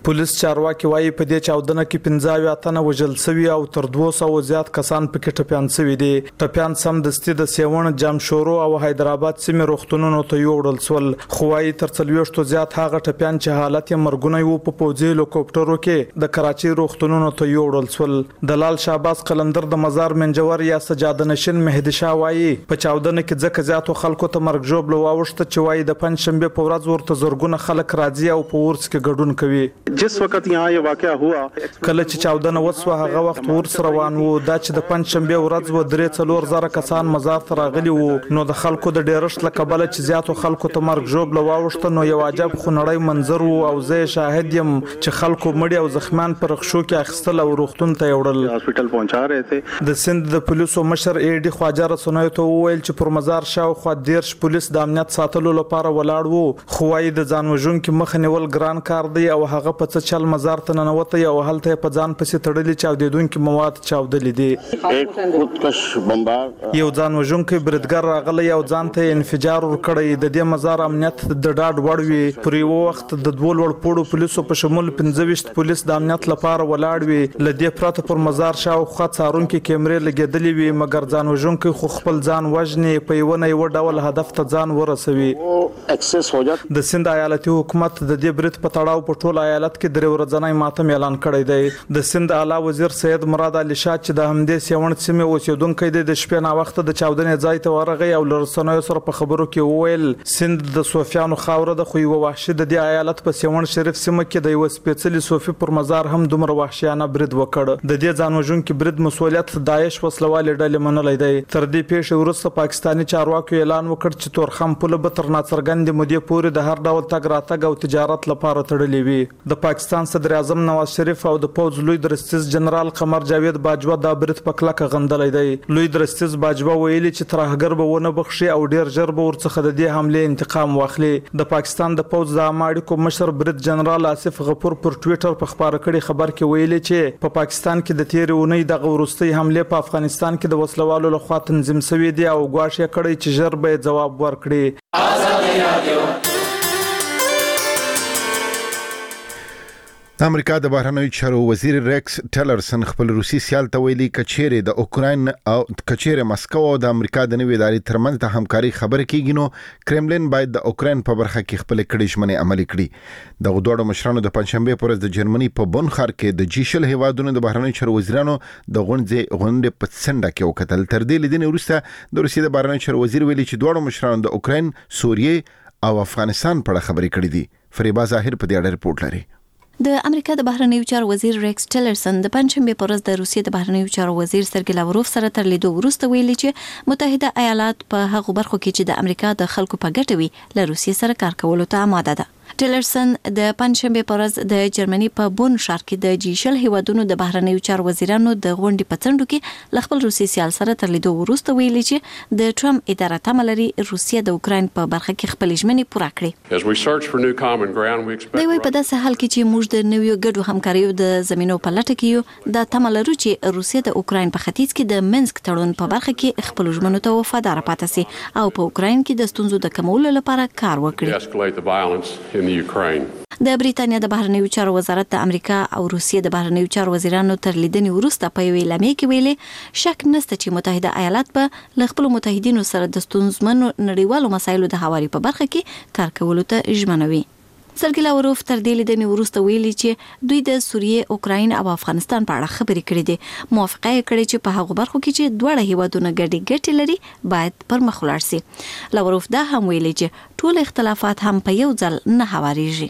پولیس چارواکي وایي په دې چاودنه کې پنځه اتنه وژل شوي او تر دوه سوه زیات کسان پکې ټپیان شوي دي. ټپیان سمدستي د سیوون جمشورو او حیدرآباد سیمې روغتونونو ته یوړل شول. خو وایي تر څلوېښتو زیات هغه ټپیان چې حالت یې مرګونی و په پوځي هلیکوپټرو کې د کراچۍ روغتونونو ته یوړل شول. د لال شهباز قلندر د مزار منجور یا سجاده نشین مهدي شاه وایي په چاودنه کې ځکه زیاتو خلکو ته مرګ ژوبله واوښته چې وایي د پنجشنبې په ورځ ورته زرګونه خلک راځي او په ورس کې ګډون کوي. جس وخت یہاں یہ واقعہ ہوا کله چې چاودنه وسوه هغه وخت ورس روان وو. دا چې د پنجشنبې ورځ و درې څلور زره کسان مزار ته راغلي وو نو د خلکو د ډیرښت له کبله چې زیاتو خلکو ته مرګ ژوبله واوښته نو یو عجب خونړی منظر وو او زه شاهد یم چې خلکو مړي او زخمیان پر رخشو کې اخیستل او روغتون ته یوړل. هاسپټل پہنچا رہے تھے. د سند د پولیسو مشر ای ډي خواجه رسنیو ته وویل چې پر مزار شاوخوا دیرش پولیس د امنیت ساتلو لپاره ولاړ وو. خو وایي د ځان وژونکي مخه نیول ګران کار دی او هغه په څه چل مزار ته ننوتی او هلته په ځان پسې تړلي چاودېدونکي مواد چاودلي دي. یو ځان وژونکی بریدګر راغلی او ځان ته انفجار ورکړی. د دې مزار امنیت د ډاډ وړ وي. پر یو وخت د دوه لوړ پوړو پولیسو په شمول پنځه ویشت پولیس د امنیت لپاره ولاړ وي. له دې پرته پر مزار شاوخوا څارونکي کیمرې لګېدلې وي مګر ځان وژونکی خو خپل ځان وژني په یوه نه یوه ډول هدف ته ځان ورسوي. د سند ایالتي حکومت د دې برید په تړاو په ټول ایالت کې درې ورځنی ماتم اعلان کړی دی. د سند اعلی وزیر سید مراد علي شاه چې د همدې سیوڼ سیمې اوسیدونکی دی د شپې ناوخته د چاودنې ځای ته ورغی او له رسنیو سره په خبرو کې وویل سند د صوفیانو خاوره ده خو یوه وحشي د دې ایالت په سیوڼ شریف سیمه کې د یوه سپېڅلي صوفي پر مزار هم دومره وحشیانه برید وکړ. د دې ځان وژونکي برید مسؤلیت داعش وسلوالې ډلې منلی دی. تر دې پیښې وروسته پاکستاني چارواکو اعلان وکړ چې تورخم پوله به تر ناڅرګندې مودې پورې د هر ډول تګ راتګ او تجارت لپاره تړلې وي. د پاکستان صدر اعظم نواز شریف او د پوځ لوی درستیز جنرال قمر جاوید باجوه دا برید په کلکه غندلی دی. لوی درستیز باجوه ویلي چې ترهګر به ونه بخښي او ډیر ژر به ورڅخه د دې حملې انتقام واخلي. د پاکستان د پوځ د عامه اړیکو مشر برید جنرال آصف غفور پر ټویټر په خپاره کړي خبر کې ویلي چې په پاکستان کې د تیرې اونۍ دغه وروستۍ حملې په افغانستان کې د وسلوالو لخوا تنظیم شوي دي او ګواښ یې کړی چې ژر به یې ځواب ورکړي. د امریکا د بهرنیو چارو وزیر ریکس ټیلرسن خپل روسي سیال ته ویلي کچېره د اوکراین او کچېره مسکو او د امریکا د نوې ادارې ترمنځ د همکاري خبرې کیږي نو کرملین باید د اوکراین په برخه کې خپل کړي ژمنې عملي کړي. د غوډو مشرانو د پنځشنبه پر ورځ د جرمني په بون ښار کې د جی شل هیوادونو د بهرنیو چارو وزیرانو د غونډې غونډې په څنډه کې وکتل. تر دې لیدنې وروسته د روسیې د بهرنیو چارو وزیر ویلي چې دوه مشرانو د اوکراین، سوریې او افغانستان په اړه خبرې کړې دي. فریبا ظاهر په دې اړه رپورټ لري. د امریکا د بهرنیو چارو وزیر ریکس ټیلرسن د پنځشنبه پر ورځ د روسیې د بهرنیو چارو وزیر سرګی لاوروف سره تر لیدو وروسته ویلي چې متحده ایالات په هغو برخو کې چې د امریکا د خلکو په ګټه وي له روسیې سره کار کولو ته آماده ده. ټیلرسن د پنځشنبه پر ورځ د جرمني په بون ښار کې د جی شل هیوادونو د بهرنیو چارو وزیرانو د غونډې په څنډو کې ل خپل روسي سیال سره تر لیدو وروسته ویلي چې د ټرمپ اداره تمه لري روسیه د اوکراین په برخه کې خپل ژمنې پوره کړي. دوی وايي په داسې حال کې چې موږ د نویو ګډو همکاریو د زمینو په لټه کې یو دا تمه لرو چې روسیه د اوکراین په ختیځ کې د منسک تړون په برخه کې خپل ژمنو ته وفادار پاتې سي او په اوکراین کې د ستونزو د کمولو لپاره کار وکړي. د بریتانیا د بهرنیو چارو وزارت د امریکا او روسیې د بهرنیو چارو وزیرانو تر لیدنې وروسته په یوې اعلامیه کې ویلي شک نشته چې متحده ایالات به له خپلو متحدینو سره د ستونزمنو نړیوالو مسایلو د هواري په برخه کې کار کولو ته ژمنوي. سرګی لاوروف تر دې لیدنې وروسته ویلي چې دوی د سوریې، اوکراین او افغانستان په اړه خبرې کړې دي. موافقه یې کړې چې په هغو برخو کې چې دواړه هیوادونه ګډې ګټې لري باید پر مخ ولاړ سي. لاوروف دا هم ویلي چې ټول اختلافات هم په یو ځل نه هواريږي.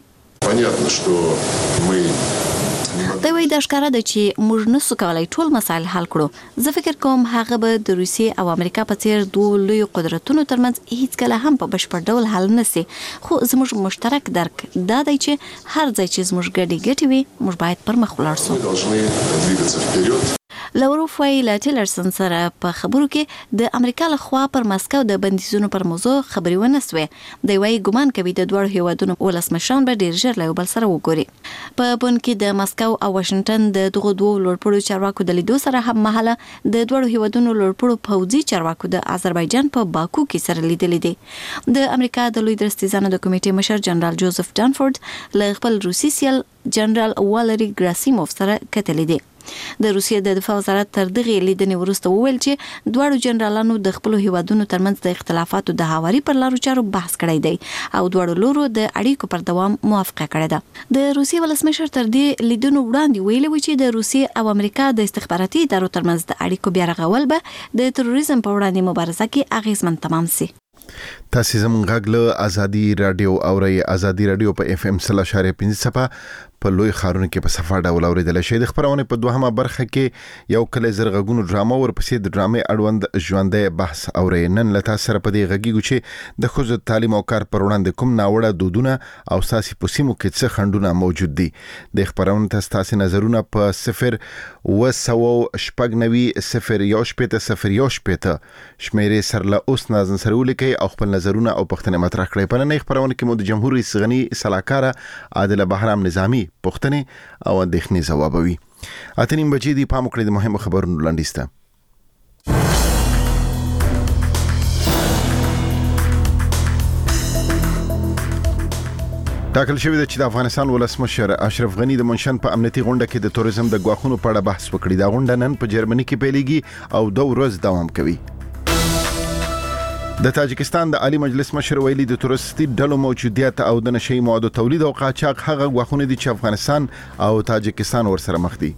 دا وایي د ښکاره ده چې موږ نسو کولای ټول مسایل حل کړو. زه فکر کوم هغه به د روسیې او امریکا په څیر دوه لوی قدرتونو ترمنځ هیڅ کله هم په بشپړ ډول حل نشي. خو زموږ مشترک درک دا دی چې هر ځای چې زموږ ګډې ګټې وي موږ باید پر مخ ولاړ سو. لاوروف وایي له ټیلرسن سره په خبرو کې د امریکا له خوا پر مسکو د بندیزونو پر موضوع خبرې ونه سوې. دی وایي ګمان کوي د دواړو هیوادونو ولسمشران به ډیر ژر له یو بل سره وګوري. په بن کې د مسکو او واشنگټن د دغو دوو لوړپوړو چارواکو د لیدو سره هم مهاله د دواړو هیوادونو لوړپوړو پوځي چارواکو د آذربایجان په باکو کې سره لیدلې دي. د امریکا د لوی درستیزانو د کمیټې مشر جنرال جوزف ډانفورد له خپل روسي سیال جنرال والری ګراسیموف سره کتلې دي. د روسیې د دفاع وزارت تر دغه لیدنې وروسته وویل چې دواړو جنرالانو د خپل هیوادونو ترمنځ د اختلافاتو د هواري پر لارو چارو بحث کړی دی او دواړو لورو د اړیکو پر دوام موافقه کړې ده. د روسیې ولسمشر تر دې لیدنو وړاندې ویلي و چې د روسیې او امریکا د استخباراتي ادارو ترمنځ د اړیکو بیا رغول به د تروریزم په وړاندې مبارزه کې اغیزمن تمام شي. تاسو زموږ غږ له ازادي رادیو اوري. ازادي رادیو په اف ام صفر اشاریه پنځه صفه په لوی خارونو کې په صفه ډول اوریدل شي. د خبرونه په دوهمه برخه کې یو کله زرغونو ډرامه ورپسې د ډرامې اړوند ژوندۍ بحث اوري. نن لته سره په دې غږیږو چې د خوځ تعلیم او کار پر وړاندې کوم ناوړه دودونه او ساسي پوسیمو کې څه خندونه موجود دي. د خبرونه تاسو نظرونه په صفر وسو شپږ نوي صفر یو شپته صفر یو شپته شمیرې سره له اوس نازن سره ولیکي او خپل نظرونه او پښتنه مطرح کړئ. په نن خبرونه کې مو د جمهور رئیس غنی صلاحکار عادل بهرام نظامی پښتنه او اندېښنې ځوابوي. اتنیم بجې دی پام کړئ د مهمو خبرونو لاندې. ټاکل شوی دی چې د افغانستان ولسمشر اشرف غنی د منشن په امنیتي غونډه کې د توریزم د غواخونو په اړه بحث وکړي. دا غونډه نن په جرمني کې پیلېږي او دوه ورځې دوام کوي. د تاجکستان د عالی مجلس مشر ویلي د تورستي ډلو موجودیت او د نشئی موادو تولید او قاچاق هغه غواخونه دي چې افغانستان او تاجکستان ورسره مخ دي.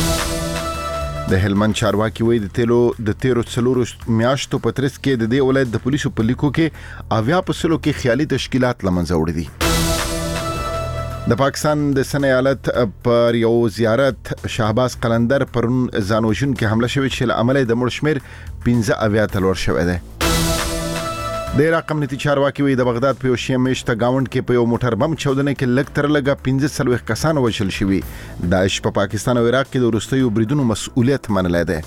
د هلمند چارواکي وایي د تیلو د تیرو څلورو میاشتو په ترڅ کې د دې ولایت د پولیسو په لیکو کې اویا په سلو کې خیالي تشکیلات لمنځه وړي دي. د پاکستان د سن ایالت پر یو زیارت شهباز قلندر پرون ځانوژن کې حمله شوې چې له امله د مړ شمیر پنځه اویا تلور شوې ده. د عراق امنیتي چارواکي وایي د بغداد په یو شیعه میشته گاوند کې په یو موټر بم چودنې کې لږ تر لږه پنځه څلوېښت کسان وژل شوي. داعش په پاکستان او عراق کې د وروستیو بریدونو مسؤلیت منلی دی.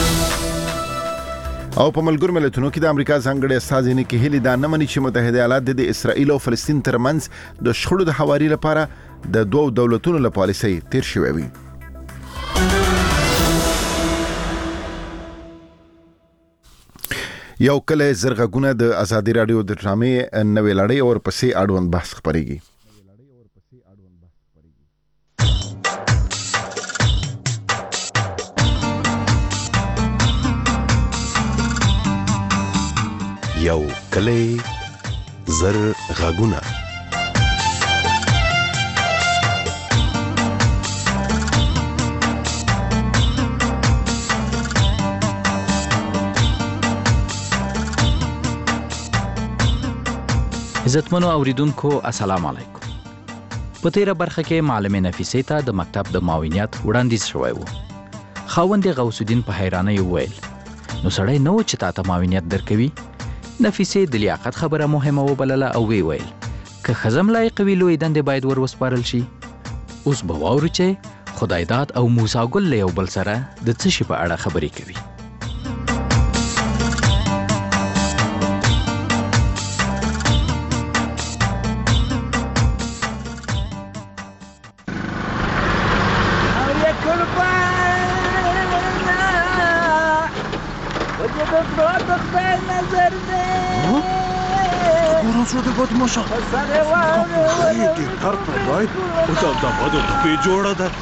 او په ملګرو ملتونو کې د امریکا ځانګړي استازي نیکی هیلی دا نه مني چې متحده ایالات د اسرائیل او فلسطین ترمنځ د شخړو د هواري لپاره د دوو دولتونو له پالیسۍ تیر شوی وي. یو کله زرغونه د ازادي رادیو د ډرامې نوې لړۍ او ورپسې اړوند بحث خبريږي. یو کله زرغونه عزتمنو اوریدونکو السلام علیکم. په تیره برخه کې معلمه نفیسه ته د مکتب د معاونیت وړاندیز شوی و. خاوند غوث الدین په حیرانۍ وویل نو سړی نو چې تاسو معاونیت درکوي. نفیسه د لیاقت خبره مهمه وبلله او وی ویل که خزم لایق وی لوی دند باید ور وسپارل شي. اوس به واورو چې خدای داد او موسی ګل له یو بل سره د څه شي په اړه خبرې کوي. شده بود ماشا خیلی کار پرای او تا داماد تو پی جوړه ده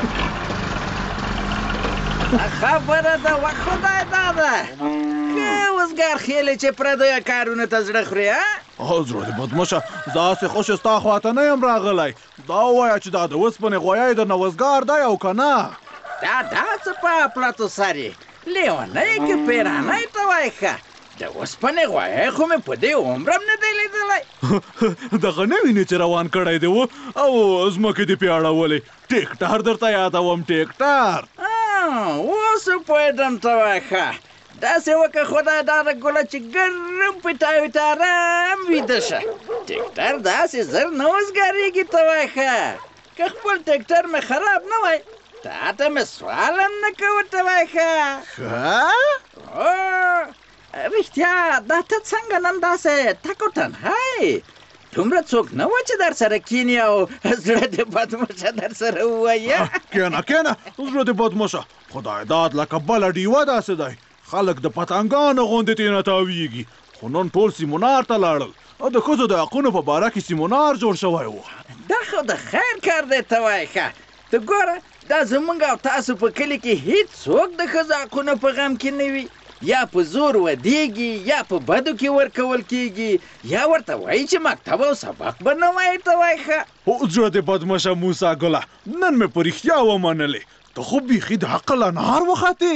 خبره ده و خدای داده که وزګار خیلی چې پردوی کارونه ته زړه خوري حضرت بدماشه داسې خوش ستا خواته نه یم راغلی. دا ووایه چې دا د اوسپنې غویی درنه وزګار دی او که نه دا دا څه په پلاتو سر یې لیونی که پیرانی ته وایي ښه د اوسپنې غویی خو مې په دې عمرم نه دی لیدلی. دغه نه وینې چې روان کړی دی و او ځمکې دې پې اړولی. ټیکټر درته یادوم ټیکټر. اوس پوهېدم ته وایي ښه داسې وکړه خدای داده ګله چې ګرم پټاوي ته ارام ویده شه. ټیکټر داسې زر نه وزګارېږي ته وایي ښه که خپل ټیکټر مې خراب نه وای تا ته مې سوال هم نه کوه ته وایخه رښتیا دا ته څنګه نن داسې تک و تنها یې دومره څوک نه وه چې در سره کیني او زړه دې بدموشه در سره ووایه کینه کینه زړه دې بدموشه خدای داد لکه بله ډیوه داسې دی خلک د پتنګانو غوندې ترېنه تاویږي خو نن ټول سیمونار ته لاړل او د ښځو د حقونو په باره کې سیمونار جوړ شوی و دا خو د خیر کار دی ته وایې ښه ته ګوره دا زموږ او تاسو په کلي کې هېڅ څوک د ښځو حقونو په غم کې نه وي یا په زور ودیږي یا په بدو کې ورکول کېږي یا ورته وایي چې مکتب او سبق به نه وایي ته وایې ښه او زړه دې بدمشه موسی ګله نن مې په رښتیا ومنلې ته خو بیخي د حق لنهار وختې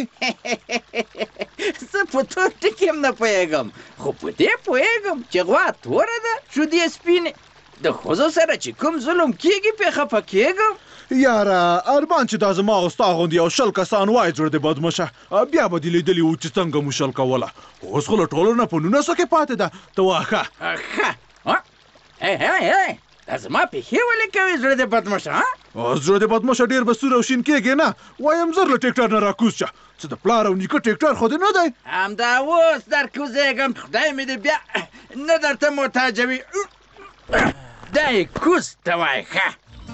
زه په تور ټکي هم نه پوهېږم خو په دې پوهېږم چې غوا توره ده شودې سپینې د ښځو سره چې کوم ظلم کېږي پې خفه کېږم یاره ارمان چې دا زما او ستا غوندې یو شل کسان وای زړه دې بدمشه بیا به دې لیدلي وو چې څنګه مو شل کوله اوس خو له ټولو نه په نولسو کې پاتې ده ته وا ښه ښه دا زما پښې ولې کوې زړه دې بدمشه زړه دې بدمشه ډېر به سور او شین کېږې نه وایم زر له ټیکټر نه راکوز شه څه د پلار او نیکه ټیکټر خو دې نه دی همدا اوس در کوزېږم خدای مې دې بیا نه درته محتاجوي دا یې کوز ته وایې ښه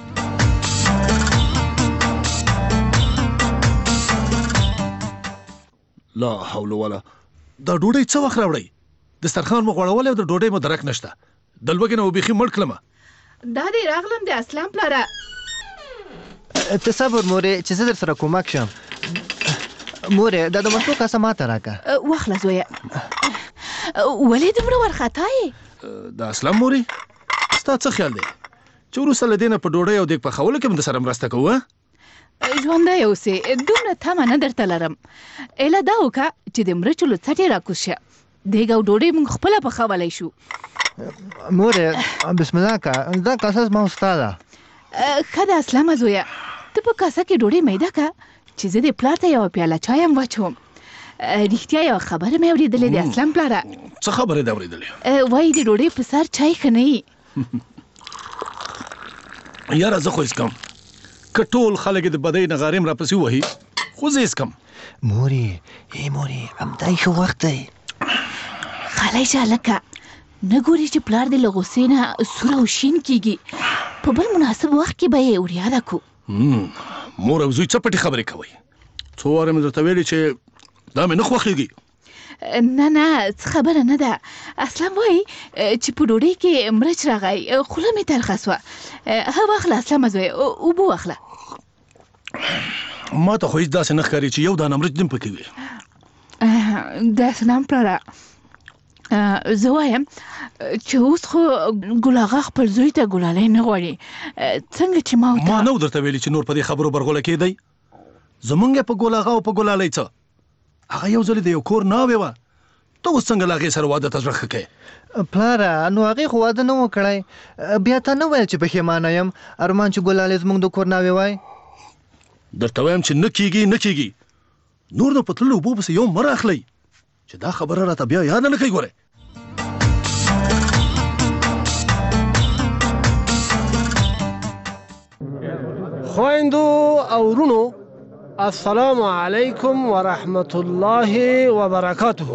لا حول ولا دا ډوډۍ څه وخت راوړئ دسترخوان مو غوړولی او د ډوډۍ مو درک نشته د لوږې نه مو بیخي مړ کړمه دا دې راغلم د اسلام پلاره ته صبر مورې چې زه در سره کومک شم مورې دا د مستو کاسه ماته راکړه واخله زویه ولې دومره وارخطا یې د اسلام مورې ستا څه خیال دی چې وروسته له دې نه په ډوډۍ او دیګ پخولو کې هم درسره مرسته کوو ژوندی اوسې دومره تمه نه درته لرم ایله دا وکړه چې د مرچو له څټې راکوز شه دیګ او ډوډۍ موږ خپله پخولی شو مورې بسم الله که دا کاسه زما ستا ده ښه ده اسلامه زویه ته په کاسه کې ډوډۍ میده که چې زه د پلار ته یوه پیاله چای هم واچوم رښتیا یوه خبره مې اورېدلې د اسلام پلاره څه خبرې ده اورېدلې وایي د ډوډۍ په سر چای ښه نه وي یاره زه خو اسکم که ټول خلک د بدۍ نغارې م راپسې ووهي خو زه اسکم مورې ای مورې همدا ښه وخت دی خلی شه هلکه نه ګورې چې پلار دې له غوسې نه سور او شین کېږي په بل مناسب وخت کې به یې وریاده کړو مور او زوی څه پټې خبرې کوئ څو واره مې درته ویلې چې دا مې نه خوښېږي نه نه څه خبره نه ده اسلام وایي چې په ډوډۍ کې مرچ راغی خوله مې ترخه سوه ها واخله اسلامه زویه اوبه واخله ما ته خو هېڅ داسې نه ښکاري چې یو دانه مرچ دم پکې وي د اسلام پلاره زه وایم چې اوس خو ګل اغا خپل زوی ته ګلالی نه غواړي څنګه چې ما ما نه و درته ویلي چې نور په دې خبرو برغوله کېدی زمونږ په ګل اغا او په ګلالۍ څه هغه یو ځلې د یو کور ناوې وه ته اوس څنګه له هغې سره واده ته زړه ښه کوې پلاره نو هغې خو واده نه و کړی بیا تا نه ویل چې پښیمانه یم ارمان چې ګلالۍ زموږ د کور ناوې وای درته وایم چې نه کېږي نه کېږي نور نو په تللو اوبو پسې یو مه راخلئ چې دا خبره راته بیا یاده نه کوي ګورئ خویندو او ورونو السلام علیکم ورحمت الله وبرکاته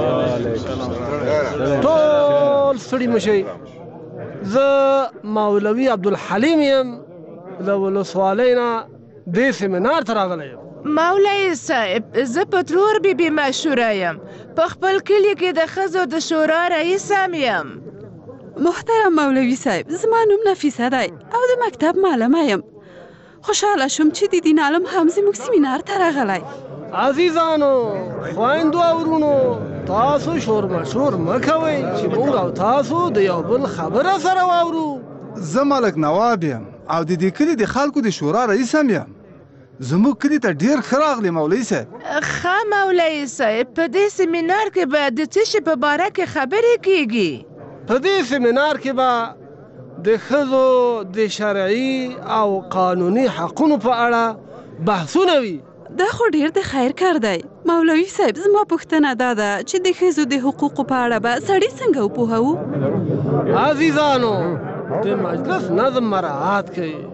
ټول ستړي مشئ زه مولوي عبدالحلیم یم د ولسوالۍ نه دې سیمینار ته راغلی یم مولوي صاحب زه په ترور بیبي مشهوره یم په خپل کلي کې د ښځو د شورا رئیس هم یم محترم مولوي صاحب زما نوم نفیسه دی او د مکتب معلمه یم خوشحاله شوم چې د دین عالم هم زموږ سیمینار ته راغلی عزیزانو خویندو او ورونو تاسو شور مشور مه کوئ چې موږ او تاسو د یو بل خبره سره واورو زه ملک نواب یم او د دې کلي د خلکو د شورا رئیس هم یم زموږ کلي ته ډېر ښه راغلی مولوي صاحب ښه مولوي صاحب په دې سیمینار کې به د څه شي په باره کې خبرې کیږي په دې سیمینار کې به د ښځو د شرعي او قانوني حقونو په اړه بحثونه وي دا خو ډیر د خیر کار دی مولوي صاحب زما پوښتنه دا ده چې د ښځو د حقوقو په اړه به سړي څنګه وپوهوو عزیزانو د مجلس نظم مراعات کوي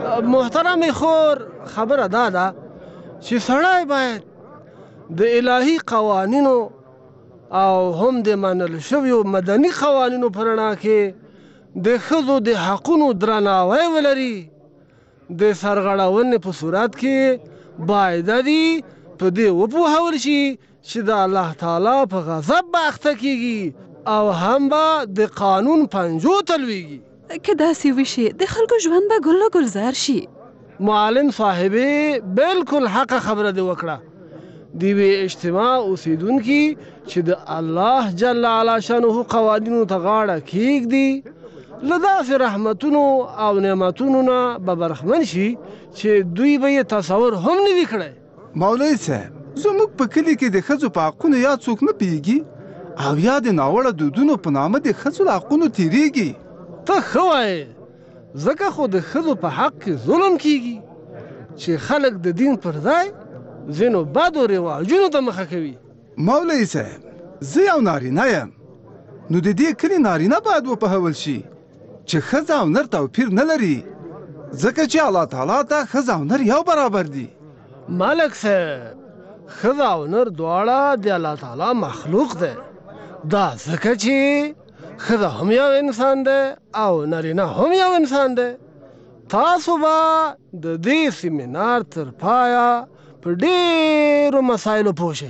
محترم خور خبره دا ده چې سړی باید د الهي قوانینو او هم د منل شویو مدني قوانینو په رڼا کې د ښځو د حقونو درناوی ولري. د سرغړونې په صورت کې باید دې په دې وپوهول شي چې د الله تعالی په غضب به اخته کیږي او هم به د قانون پنجو تلویږي. که داسې وشي د خلکو ژوند به ګل ګلزار شي. معلم صاحبې بالکل حق خبره دې وکړه. د یوې اجتماع اوسیدونکي چې د الله جل علا شانه قوانینو ته غاړه کیږدي له داسې رحمتونو او نعمتونو نه به برخمن شي چې دوی به یې تصور هم نه وي کړی. مولوي صاحب زموږ په کلي کې د ښځو په حقونو یا څوک نه پوهېږي او یا د ناوړه دودونو په نامه د ښځو له حقونو تېرېږي. ته ښه وایې ځکه خو د ښځو په حق کې ظلم کیږي چې خلک د دین پر ځای ځینو بدو رواجونو ته مخه کوي. مولوي صاحب زه یو نارینه یم نو د دې کلي نارینه باید وپوهول شي چې ښځه او نر توپیر نه لري ځکه چې الله تعالی ته ښځه او نر یو برابر دي. ملک صاحب ښځه او نر دواړه د الله تعالی مخلوق دی. دا ځکه چې ښځه هم یو انسان دی او نارینه هم یو انسان دی. تاسو به د دې سیمینار تر پایه په ډېرو مسایلو پوه شئ.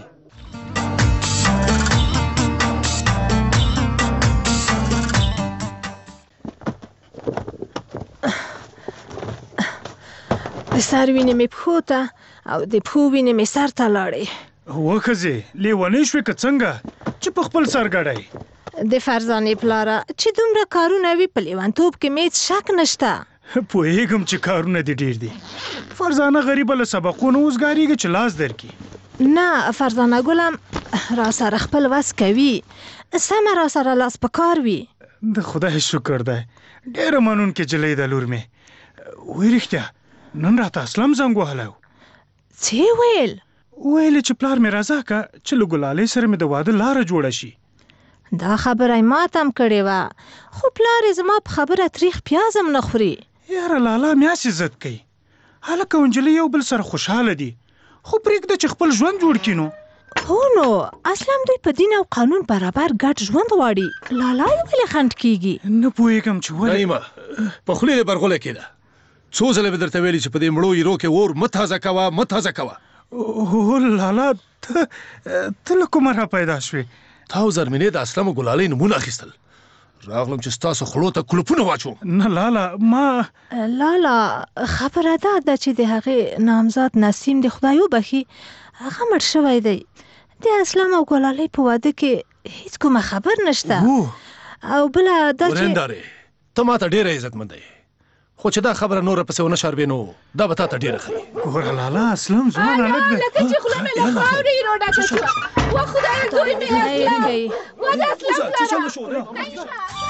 د سر وینې مې پښو ته او د پښو وینې مې سر ته لاړې. وښځې لیونۍ شوې که څنګه چې په خپل سر ګډئ؟ د فرزانې پلاره چې دومره کارونه وي په لیونتوب کې مې هېڅ شک نشته. پوهېږم چې کارونه دې ډېر دي. فرزانه غریبه له سبقونو اوسګارېږي چې لاس درکړي. نه فرزانه ګلم را سره خپل وس کوي سمه را سره لاس په کار وي. د خدای شکر دی ډېره منونکې نجلۍ ده لور مې. وایي رښتیا نن راته اسلم زنګ وهلی و. څه ویل؟ ویل چې پلار مې راځه که چې له ګلالۍ سره مې د واده لاره جوړه شي. دا خبره یې ماته هم کړې وه خو پلار یې زما په خبره تریخ پیاز هم نه خوري. یاره لالا میاسې ضد کوي. هلکه او نجلۍ یو بل سره خوشحاله دي خو پرېږده چې خپل ژوند جوړ کړي. نو هو نو اسلام دوی په دین او قانون برابر ګډ ژوند غواړي. لالا یې ولې خنډ کیږي؟ نه پوهېږم چې ولې. نعیمه په خولې دې برغولی کېده. څو ځله مې درته ویلي چې په دې مړو ایرو کې اور مه تازه کوه مه تازه کوه. او لالا ته ته له کومه را پیدا شوې؟ تا او زرمینې د اسلم او ګلالۍ نومونه اخیستل. راغلم چې ستاسو خړو ته کلپونه واچوم. نه لالا ما لالا خبره دا ده چې د هغې نامزاد نسیم د خدای وبخي هغه مړ شوی دی. د اسلم او ګلالۍ په واده کې هیڅ کومه خبر نشته. او بله دا چې ورېندارې ته ماته ډېره عزتمند دی خو چې دا خبره نوره پسې ونه شاربې نو دا به تا ته ډېره ښایي. ګوره لالا اسلم ځوان هلک دی. لکه چې خوله مې له خاورې را ډکه شوه. و خدایه ګورې مې اسلم و د اسلم پلاره.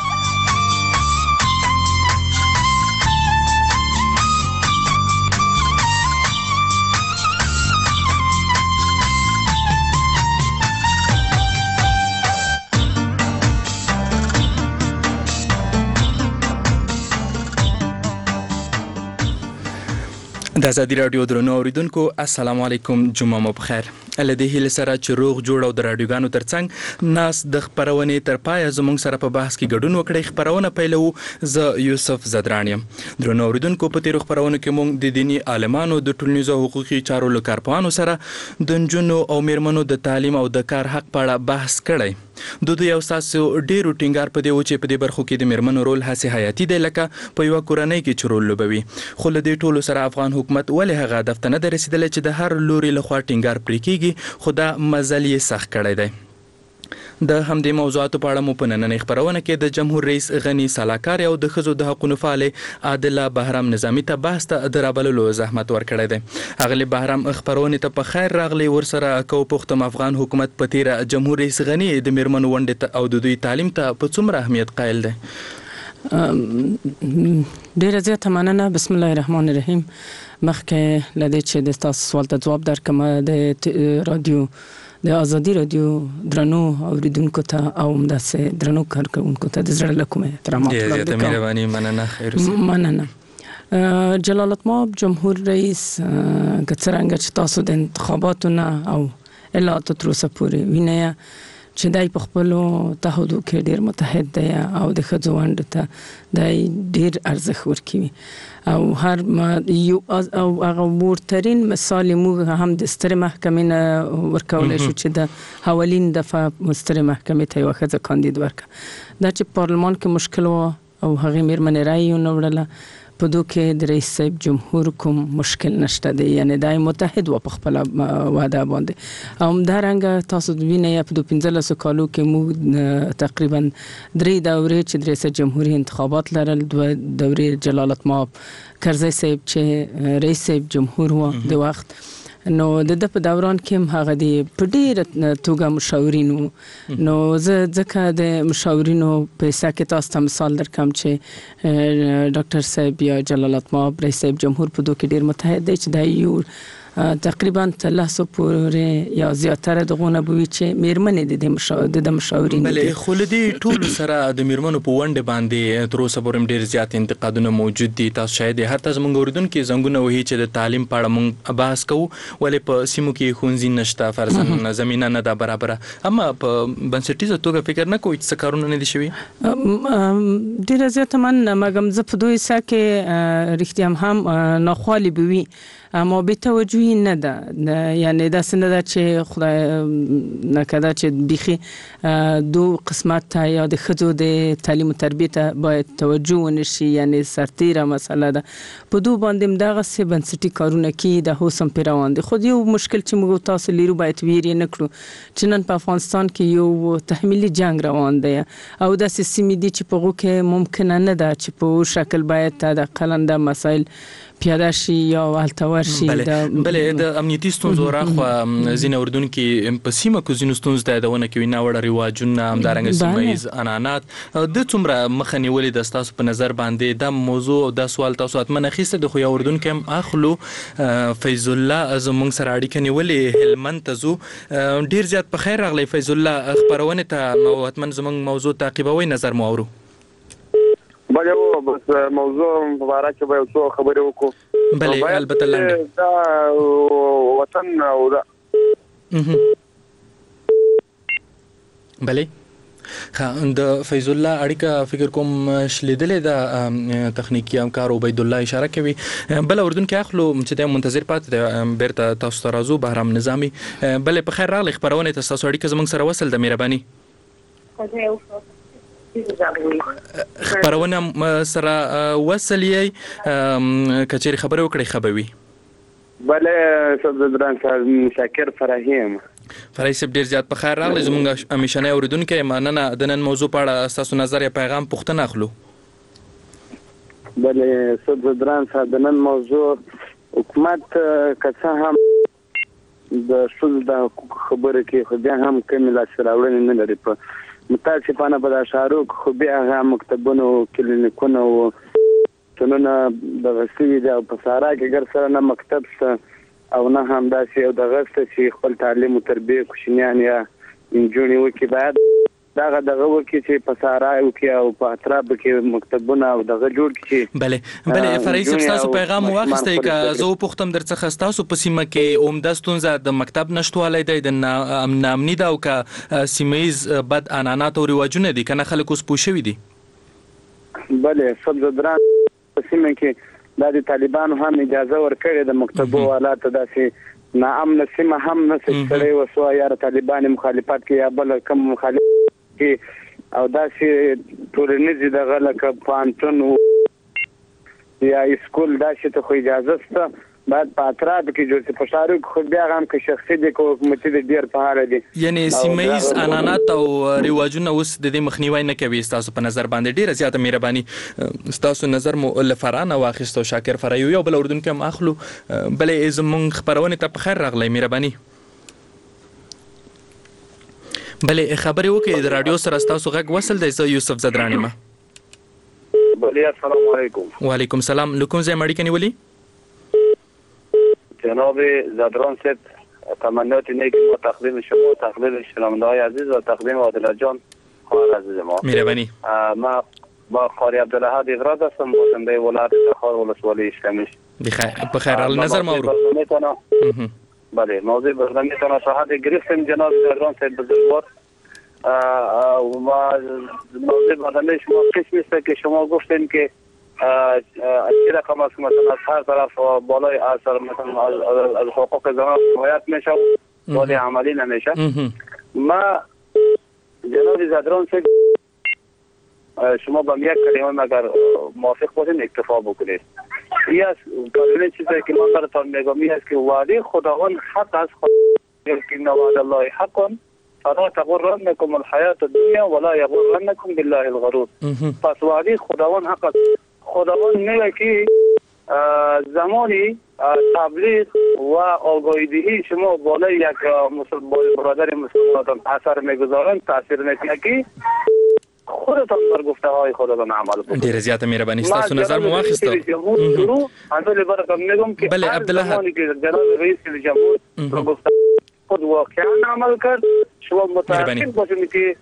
د ازادي راډیو درنو اوریدونکو السلام علیکم جمعه مو بخیر. له دې هیله سره چې روغ جوړ او د راډیوګانو ترڅنګ ناس د خپرونې تر پایه زموږ سره په بحث کې ګډون وکړئ. خپرونه پیلوو زه یوسف زدران یم. درنو اوریدونکو په تیرو خپرونو کې موږ د دیني عالمانو د ټولنیزو حقوقي چارو له کارپوهانو سره د نجونو او میرمنو د تعلیم او د کار حق په اړه بحث کړی. د دوی او ستاسو ډېرو ټینګار په دې و چې په دې برخو کې د میرمنو رول هسې حیاتي دی لکه په یوه کورنۍ کې چې رول لوبوي. خو له دې ټولو سره افغان حکومت ولې هغه هدف ته نه دی رسېدلی چې د هر لوري لخوا ټینګار پرې کېږي خو دا مزل یې سخت کړی دی. د همدې موضوعاتو په اړه مو په نننۍ خپرونه کې د جمهور رئیس غني سلاکار او د ښځو د حقونو فعالې عادله بهرام نظامي ته بحث ته د رابللو زحمت ورکړی دی. اغلې بهرام خپرونې ته په خیر راغلی. ورسره که وپوښتم افغان حکومت په تیره جمهور رئیس غني د میرمنو ونډې ته او د دوی تعلیم ته په څومره اهمیت قایل دی؟ ډیره زیاته مننه. بسم الله الرحمن الرحیم. مخکې له دې چې د تاسو سوال ته ځواب درکړم د رادیو د ازادي رادیو درنو اوریدونکو ته او همداسې درنو کارکوونکو ته د زړه له کومې احترامات وړاندې کوم. ډېره زیاته مهرباني. مننه. خیر اوسئ. مننه. جلالت مآب جمهور رئیس که څرنګه چې تاسو د انتخاباتو نه او الا تر اوسه پورې وینئ چې دای په خپلو تعهدو کې ډیر متحد دی او د ښځو ونډې ته دای ډیر ارزښت ورکوي او هر یو او هغه ورترین مثال موږ هم د سترې محکمې نه ورکولی شو چې د حوالین دفعه سترې محکمې ته یوه ښځه کاندید ورکړه دا چې پارلمان کې مشکل و او هغې مېرمنې رایې ونه وړله په دو کې د رئیس صاحب جمهور کوم مشکل نشته دی یعنی دای متحد و په خپله وعده باندې او همدارنګه تاسو وینئ په دو پنځلسو کالو کې موږ تقریبا درې دورې چې د رئیس جمهوري انتخابات لرل دوه دورې جلالت مآب کرزی صاحب چې رئیس صاحب جمهور و د وخت نو د د په دوران کې هم هغه دی په ډېره توګه مشاورینو نو زه ځکه د مشاورینو په حصه کې تاسو ته مثال درکم چې ډاکټر صاحب یا جلالت مآب رئیس صاحب جمهور په دو کې ډېر متحد دی چې دا یو تقریبا تلاسو پورې یا زیاتره دغونه بوي چې میرمنې د مشاور د مشاورین بلې خو له دې ټولو سره د میرمنو په ونډه باندې تر اوسه پورې ډېر زیات انتقادونه موجود دي تاسو شاید هر تاسو موږ اوریدونکو زنګونه وهي چې د تعلیم په اړه موږ بحث کوو ولې په سیمو کې ښوونځي نشته فرضاً زمینه نه ده برابره اما په بنسټیزه توګه فکر نه کوئ چې څه کارونه نه دي شوي ډېره زیاته مننه مګم زه په دوی حصه کې رښتیا هم ناخوالې به وي اما به توجهی نه ده یعنی داسې نه ده چې خدای نکده چې بیخي دو قسمت ته یا د ښځو د تعلیم و تربیې ته باید توجه ونشي یعنی سرتیره مسئله ده په دو باندې هم دغسې بنسټي کارونه کیږي د اوس هم پرې روان دي خو یو مشکل چې موږ تاسو لرو باید ویر یې نه کړو چې نن په افغانستان کې یو تحمیلي جنګ روان دی او داسې سیمې دي چې په هغو کې ممکنه نه ده چې په شکل باید حداقل دا مسایل پیاده شي یا هلته ورشي بلې د امنیتي ستونزو راخوا ځینې اردوونکي په سیمه کې ځینو ستونزو ته یادونه کوي ناوړه رواجونه همدارنګه سیمه ییز عنعنات د څومره مخه نیولې ده ستاسو په نظر باندې دا موضوع او دا سوال تاسو حتما اخیسته د خو یو اردوونکی هم اخلو فیض الله زموږ سره اړیکه نیولې هلمند ته ځو ډېر زیات په خیر راغلی فیض الله خپرونې ته حتما زموږ موضوع تعقیبوئ نظر مو اورو بله بس موضوع مبارک کې به یو څو خبرې وکړو بله البته لنډه دا وطن او دا بله د فیض الله اړیکه فکر کوم شلیدلې ده تخنیکی همکار عبید الله اشاره کوي بل اردوونکی اخلو چې د منتظر پاتې دی بیرته تاسو ته راځو بهرام نظامي بله په خیر راغلی خپرونې ته ستاسو اړیکه زموږ سره وصل ده مهرباني خبرونه سره وصل یې کچېرې خبرې وکړې خبوي بله صدران صاحب شاکر فراهیم فرای صاحب ډېر زیات په خیر راغلی زموږ همیشنی اورېدونکی مننه د نن موضوع په اړه ستاسو نظر یا پیغام پوښتنه اخلو بله صدران صاحب د نن موضوع حکومت که څه هم د ښځو د حقوقو خبره کوي خو بیا هم کمې لاسته راوړنې نه لري په متاسفانه په دا ښارو کې خو بیا هغه مکتبونه او کلینیکونه او تنونه دغه سوي دي او په سارا کې ګر سره نه مکتب شته او نه هم داسې یو دغه شته چې خپل تعلیم او تربیه کوچنیان یا نجونې وکړي باید دغه دغه وکړي چې په سارا وکړي او په اطراف کې مکتبونه او دغه جوړ کړي بله بله فرای صاحب ستاسو پیغام واخیستی که زه وپوښتم در څخه ستاسو په سیمه کې عمده ستونزه د مکتب نشتوالی دی د ناامني ده او که سیمه ییز بد عنعنات او رواجونه دي که نه خلک اوس پوه شوي دي بله صدران په سیمه کې دا د طالبانو هم اجازه ورکړې د مکتبو والا ته داسې ناامنه سیمه هم نه سړی وسوه یا طالبان مخالفت کې یا بل کم مخالف کې او داسې ټولنیز دغه لکه پوهنتون یا اسکول داسې ته خو اجازه شته باید په اطراف کې جوړ شي په ښارو کې خو بیا هم که شخصي دي که حکومتي دي ډېر فعاله دي یعنې سیمه ییز عنعنات او رواجونه اوس د دې مخنیوی نه کوي ستاسو په نظر باندې ډېره زیاته مهرباني ستاسو نظر مو له فرانه واخیست او شاکر فرایو یو بل اردوونکی هم اخلو بلې زموږ خپرونې ته په خیر راغلی مهرباني بلې خبرې وکړئ د راډیو سره ستاسو غږ وصل دی زه یوسف زدران یم بلې السلام علیکم وعلیکم سلام له کوم ځای م اړیکه نیولي جناب زدران صاحب تمنیات نیک و تقدیم شما تقدیم شنونده های عزیز و تقدیم عادل جان خواهر عزیز ما مهربانی ما با قاری عبدالحد اغراض هستم باشنده ولایت تخار ولسوالی اسلامی. بخیر بخیر نظر مورو. بله موضوع برنامه‌تان صحت گرفتیم جناب زدران صاحب بزرگوار و موضوع برنامه شما قسمی است که شما گفتین که چه رقم است مثلا از هر طرف بالای اثر مثلا از حقوق زنان حمایت میشه ولی عملی نمیشه. ما جناب زدران صاحب شما با یک کلمه اگر موافق باشین اکتفا بکنید. این از کلمه چیزی که من براتون میگم این است که وعده خداوند حق است که وعده الله حق فلا تغرنکم الحیات الدنیا ولا یغرنکم بالله الغرور. پس وعده خداوند حق است. خداوند میگه که زمانی تبلیغ و آگاهی دهی شما بالای یک برادر مسلمان اثر میگذارن تاثیر میکنه که خودتان بر گفته های خودتان عمل بکنید. ډیره زیاته مهرباني ستاسو نظر مو واخیستو. اندل برکم میگم که بله عبدالله زمانی که جناب رئیس جمهور گفته خود واقعا عمل کرد شما متأکد باشید که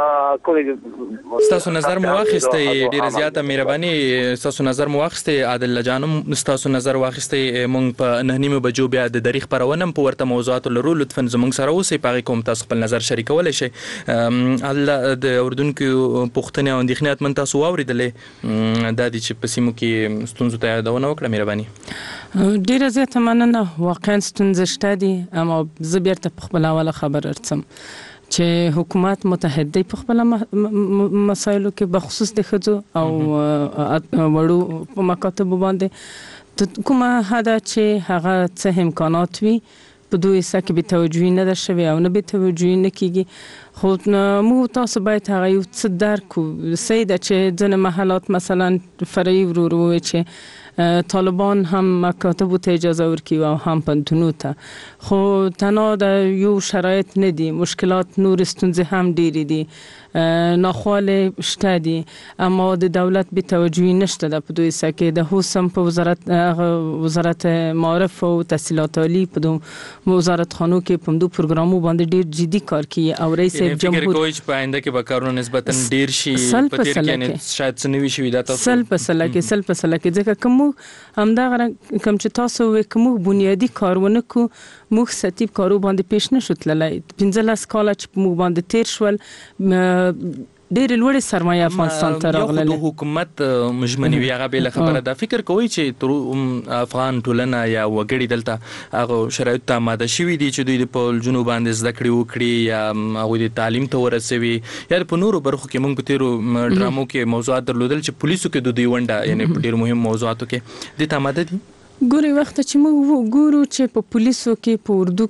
ستاسو نظر مو واخیستې ډیره زیاته مهرباني ستاسو نظر مو واخیستې عادل جانم ستاسو نظر واخیستې مونږ په نه نیمه بجو بیا د دریغ پرونم په ورته موضوعات لرو لطفا زمونږ سره اوسئ پاغي کوم تاسو خپل نظر شریکولای شئ. الله د اردوونکو پوښتنې او اندېښنې من تاسو واوریدلې د دې چې په سیمو کې ستونزو ته یادونه وکړه مهرباني. ډیره زیاته مننه واقعا ستونزې شته دي اما زه بیرته په خپل اوله خبر ارڅم چې حکومت متحد دی په خپل مسایلو کې بخصوص د ښځو او وړو په مکاتبو باندې کومه هدا چې هغه څه امکانات وي په دوی سره کې به توجهي نه ده شوې او نه به توجهي نه کیږي خو موږ تاسو باید هغه یو څه درک کړو سیده چې ځینې محلات مثلا فرعي ورو چې طالبان هم مکاتبو ته اجازه ورکړي او هم پنتونو ته خو تنها د یو شرایط نه دي مشکلات نور ستونزې هم ډېرې دي ناخواله شته دي اما د دولت به توجهي نشته ده په دوی سره کې د حسم په وزارت وزارت معارف او تحصیلات عالی په وزارت خانو کې په دوه پروګرامو باندې ډېر جدي کار کوي او رئیس جمهور فکر کوي چې په آینده کې به کارونه نسبتا ډېر شي په تیر کې شاید څه نوي شي دا تاسو سل په سل کې سل په سل کې ځکه کوم همدا کوم چې تاسو وې کوم بنیادی کارونه کو موږ ستیب کارو باندې پیش نشو تللی پنځلس کاله چې موږ باندې تیر شول ډېر لوړ سرمایه افغانستان ته راغله د حکومت مجمنی وی هغه بل خبره ده فکر کوي چې تر افغان ټولنه یا وګړي دلته هغه شرایط ته ماده شوی دي چې دوی په جنوب باندې زده کړې وکړي یا هغه د تعلیم ته ورسوي یا په نورو برخو کې موږ په تیرو ډرامو کې موضوعات درلودل چې پولیسو کې د دوی ونده یعنی ډېر مهم موضوعاتو کې د تماده دي ګوري وخت چې موږ ګورو چې په پولیسو کې په اردو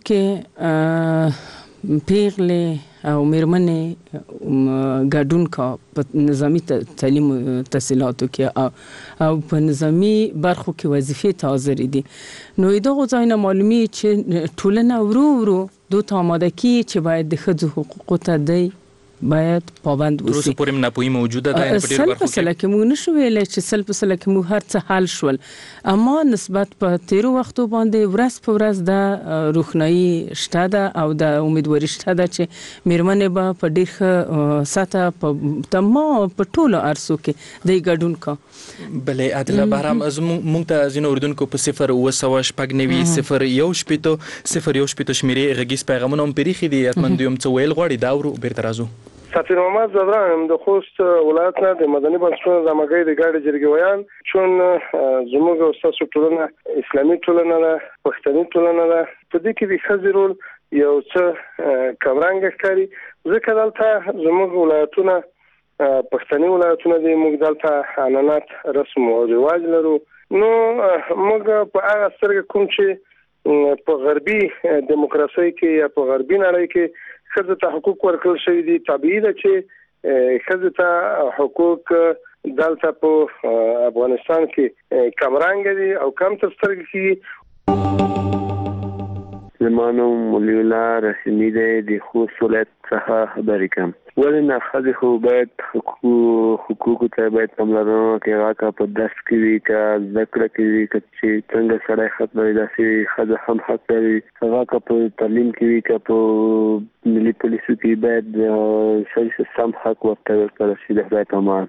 کې پیغلې او میرمنې ګډون کا په نظامی تعلیم تحصیلاتو کې او په نظامی برخو کې وظیفې ته حاضر دي نو دا غوښنه معلومي چې ټولنه ورو ورو دوه آماده کی چې باید د ښځو حقوقو ته دی باید پابند اوسي. تر پورې مناپوي موجوده ده په ډېر برخو کې. سل په موږ نشو ویلای چې سل په سل کې موږ هر څه حل شول اما نسبت په تیرو وختو باندې ورځ په ورځ د روښنايي شته ده او د امیدواري شته ده چې میرمنې به په ډېر ښه سطح په تمام په ټولو ارسو کې د ګډون کا. بلې عادل بهرام موږ ته ځینو اردوونکو په صفر اوه سوه شپږ نوي صفر یو شپېته صفر یو شپېته شمېرې غږیز پیغامونه هم پرېښي دي حتما دوی هم څه ویل غواړي دا ورو بیرته راځو. سفیر محمد زدران د خوست ولایت نه د مدني بنسټونو د همغږۍ د ګاډي جرګې ویان چون زموږ او ستاسو ټولنه اسلامي ټولنه ده پښتني ټولنه ده په دې کې د ښځې رول یو څه کمرنګ ښکاري ځکه دلته زموږ ولایتونه پښتني ولایتونه دي موږ دلته عنعنات رسم او رواج لرو نو موږ په هغه سترګه کوم چې په غربي دیموکراسي کې یا په غربي نړۍ کې ښځو ته حقوق ورکړل شوي دي طبیعي ده چې ښځو ته حقوق دلته په افغانستان کې کمرنګ دي او کم تر سترګې کې زما نوم مولوي الله رسمي دی د خوست ولایت څخه خبرې کوم. ولې نه ښځې خو باید حقوقو ته باید پاملرنه وکړي، هغه که په درس کې وي که زده کړه کې وي که چې څنګه سړی حق لري داسې ښځه هم حق لري، هغه که په تعلیم کې وي که په ملي پولیسو کې باید سړي سم حق ورته ورکړل شي د خدای په امان.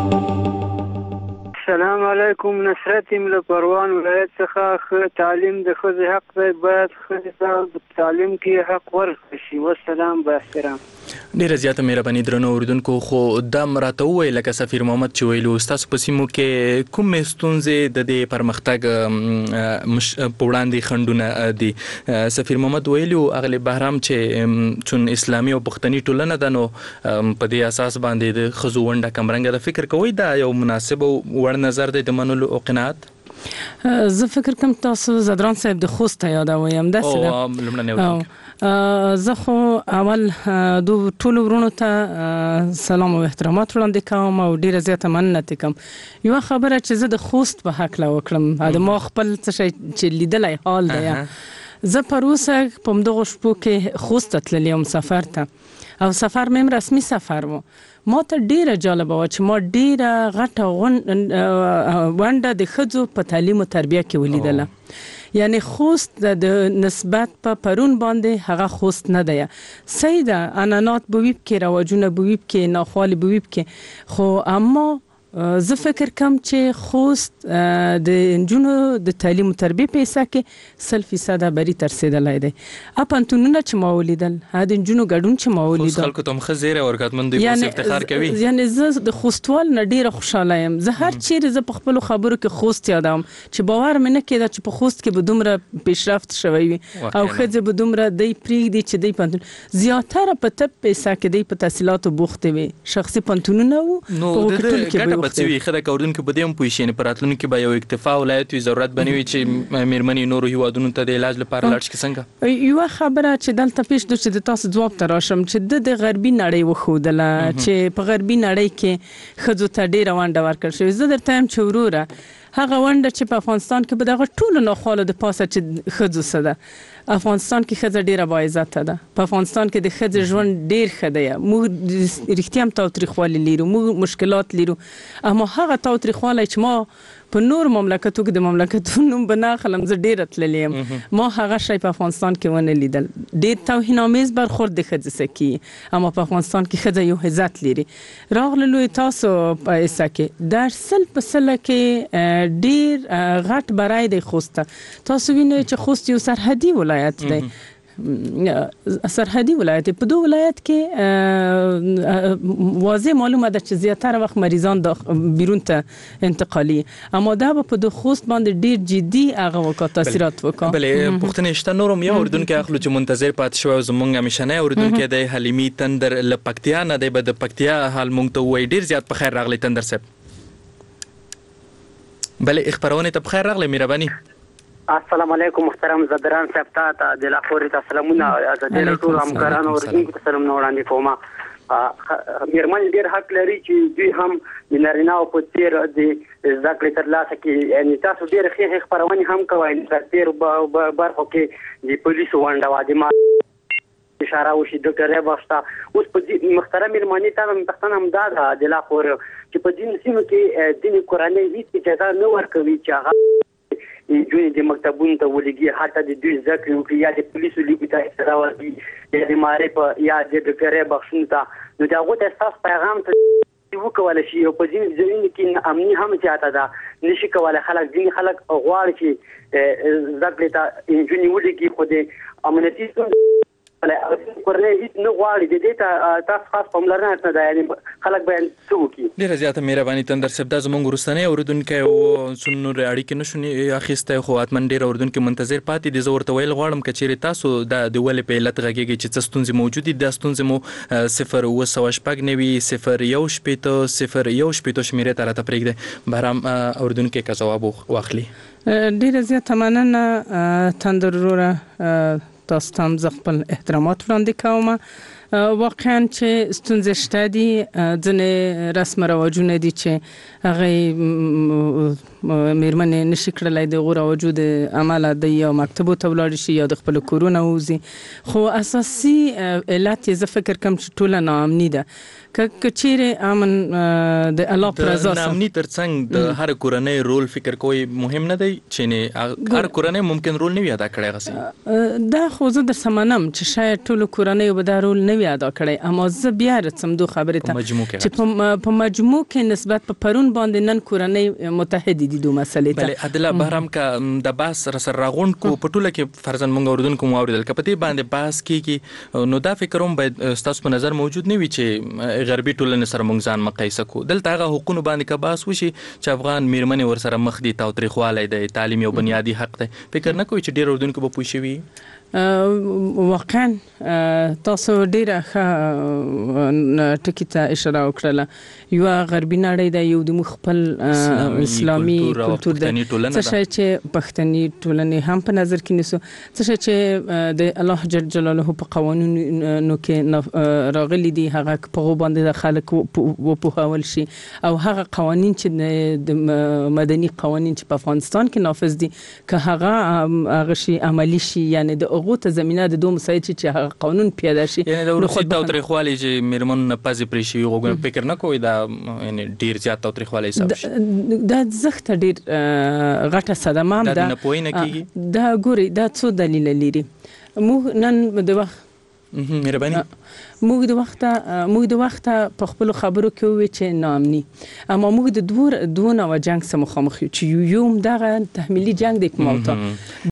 السلام علیکم. نصرت یم له پروان ولایت څخه. تعلیم د ښځې حق دی، باید ښځې ته تعلیم کې حق ورکړل شي. والسلام با احترام. ډیره زیاته مهرباني درنو اوریدونکو. خو دا راته وویل لکه سفیر محمد چې ویلو ستاسو په سیمو کې کومې ستونزې د دې پرمختګ په وړاندې خنډونه دي؟ سفیر محمد ویلو اغلی بهرام چې چون اسلامي او پښتني ټولنه ده نو په دې اساس باندې د ښځو ونډه کمرنګه ده. فکر کوئ دا یو مناسب او وړ نظر دی د منلو او قناعت؟ زه فکر کوم تاسو زدران صاحب د خوست یادوم داسې ده. زه خو اول دو ټولو ورونو ته سلام او احترامات وړاندې کوم او ډیره زیاته مننه کوم. یوه خبره چې زه د خوست په هکله وکړم، د ما خپل څه شی چې لیدلی حال دی. زه پروسه په همدغو شپو کې خوست ته تللی وم سفر ته، او سفر مې رسمي سفر و. ما ته ډیره جالبه وه چې ما ډیره غټه ونډه د ښځو په تعلیم او تربیه کې ولیدله. یعنی خوست د نسبت په پرون باندې هغه خوست نه دی. صحیح ده عنعنات به وي پکې، رواجونه به وي پکې، ناخوالې به وي پکې، خو اما زه فکر کوم چې خوست د نجونو د تعلیم او تربیه په حصه کې سل فیصده بری تر رسیدلی دی. اپنتونونه چې ما ولیدل، د نجونو ګډون چې ما ولیدل، خوست خلکو ته هم ښه زیری ورکړ، من دوی پسې افتخار کوي. یعنی زه د خوستوال نه ډیره خوشحاله یم. زه هر چیرې زه په خپلو خبرو کې خوست یادوم چې باور مې نه کېده چې په خوست کې به دومره پیشرفت شوی وي او ښځې به دومره دی پرېږدي چې دی پنتون زیاتره په طب په حصه کې دی په تحصیلاتو بوختې وي، شخصي پنتونونه وو په وکتون کې به بچوي خدای کوردونکو په دې هم پوه شي نه پراتلونکو به یو اکتفا ولایت وي، ضرورت بنوي چې میرمنې نورو هیوادونو ته د علاج لپاره لاړ شي. څنګه یو خبره چې دلته پیښ دوه چې د تاسو ځواب ته راشم چې د غربي نړۍ وښودله چې په غربي نړۍ کې ښځو ته ډیره ونډه ورکړل شوې. زه درته یم چې وروره هغه ونډه چې په افغانستان کې به دغه ټولو ناخوالو د پاسه چې ښځو څه ده، افغانستان کې ښځه ډیره باعزته ده. په افغانستان کې د ښځې ژوند ډیر ښه دی. موږ رښتیا هم تاوتریخوالی لرو، موږ مشکلات لرو، اما هغه تاوتریخوالی چې ما په نور مملکتو کې د مملکتونو به نه اخلم، زه ډیره تللی یم، ما هغه شی په افغانستان کې ونه لیدل. ډیر توهینامیز برخورد د ښځې څخه کیږي، اما په افغانستان کې ښځه یو عزت لري. راغللو تاسو په حصه کې در سل په سله کې ډیر غټ برای دی خوست. تاسو وینئ چې خوست یو سرحدي ولایت دی، سرحدي ولایت. په دو ولایت کې واضح معلومه ده چې زیاتره وخت مریضان بیرون ته انتقالي، اما دا په دو خوست باندې ډیر جدي هغه وکړه تاثیرات وکړه. بلې پوښتنې شته نورم یو اوریدونکی اخلو چې منتظر پاتې شوی زمونږ همیشنی اوریدونکی دی حلیمي تندر له پکتیا نه دی، به د پکتیا حال مونږ ته ووایي. ډیر زیات په خیر راغلی تندر صاحب. بلې خپرونې ته په خیر راغلی مهرباني. السلام علیکم محترم زدران صاحب، ته د لاهور ته سلامونه، د ټول همکارانو اوریدونکو ته سلامونه وړاندې کوم. میرمن ډیر حق لري چې دوی هم د نارینه‌و په څیر د زده کړې ترلاسه کړي. یعنې تاسو ډېرې ښې ښې خپرونې هم کوئ. د تېرو برخو کې د پولیسو ونډه وه، د اشاره وشي ډاکټر ریبا شته. اوس په محترم میرمنې ته مې پوښتنه همدا ده د لاهور چې په ځینو سیمو کې ځینې کورنۍ هېڅ اجازه نه ورکوي چې هغه نجونې د مکتبونو ته ولېږي، حتی د دوی زده کړې وکړي، یا د پولیسو لیکو ته اجازه ورکړي، یا د معارف یا د ډاکټرۍ بخښونو ته. نو د هغو ته ستاسو پیغام ته وکولی شي. او په ځینې ځایونو کې امني هم زیاته ده، نشي کولی خلک. ځینې خلک غواړي چې زده کړې ته نجونې ولېږي، خو د امنیتي ستونزو کورنۍ هېڅ نه غواړي. د دې ته تاسو خاص پاملرنه نه ده، یعنې خلک باید څه وکړي. ډېره زیاته مهرباني تندر صاحب. دا زموږ وروستنی اورېدونکی و، څو نور اړیکې نه شو اخیستی، خو حتما ډېر اورېدونکي منتظر پاتې دي. زه ورته ویل غواړم که چېرې تاسو دا د ولې په علت غږېږئ چې څه ستونزې موجود دي، دا ستونزې مو صفر اوه سوه شپږ نوي صفر یو شپېته صفر یو شپېته شمېرې ته راته پرېږدئ. بهرام اورېدونکی که ځواب واخلي. ډېره زیاته مننه تندر وروره، تاسو ته هم زه خپل احترامات وړاندې کوم. واقعا چې ستونزې شته دي، ځینې رسم رواجونه دي چې هغې میرمنې نشي کړلی د غوره وجود عمله د یو مکتبو ته ولاړ شي یا د خپل کورونه ووځي. خو اساسي علت یې زه فکر کوم چې ټوله ناامني ده. که چیرې امن د الله پر رضا د ناامني ترڅنګ د هر کورنۍ رول فکر کوي مهم نه دی چې هر کورنۍ ممکن رول نه وي ادا کړی غسي دا خو زه در سمانم چې شاید ټولو کورنۍ به دا رول نه وي ادا کړی اما زه بیا رسم دو خبرې ته چې په مجموع کې نسبت په پرون باندې نن کورنۍ متحد دي دو مسلې ته. بلې عدله بهرام کا د باس سر راغونډ کو په ټوله کې فرضاً مونږ اوریدونکو مو اوریدل کپته باندې باس کیږي نو دا فکر هم باید تاسو په نظر موجود نه وي چې غربي ټولنې سره مونږ ځان مقایسه کو. دلته هغه حقوقونه باندې کا باس وشي چې افغان میرمنې ور سره مخ دي تاوتریخوالی دی تعلیم یو بنیادی حق دی. فکر نه کوئ چې ډیر اوریدونکو به پوه شوي واقعا تاسو ډیره ښه ټکي ته اشاره وکړله. یوه غربي نړۍ ده یو د موږ خپل اسلامي کلتور ده څه شی چې پښتني ټولنې هم په نظر کې نیسو څه شی چې د الله جل جلاله په قوانینو کې راغلي دي هغه په هغو باندې د خلک وپوهول شي او هغه قوانین چې د مدني قوانین چې په افغانستان کې نافذ دي که هغه هغه شي عملي شي یعنی د هغو ته زمینه د دوه مسایل چې هغه قانون پیاده شي یعنی د وروسته تاوتریخوالي چې میرمنو نه پزې پرې شوي غوږونه فکر نه کوئ دا یعنی ډیر زیات تاوتریخوالی حساب شي دا زښته ډیر غټه صدمه هم ده. دا نه پوهی نه کېږي دا ګورئ دا څو دلیله لري. موږ نن د وخت مهرباني موږ د وخته موږ د وخته په خپل خبرو کې وی چې نامني اما موږ د دوه دوه نو جنگ سره مخامخ یو چې یو هم دغه تحمیلي جنگ د کومه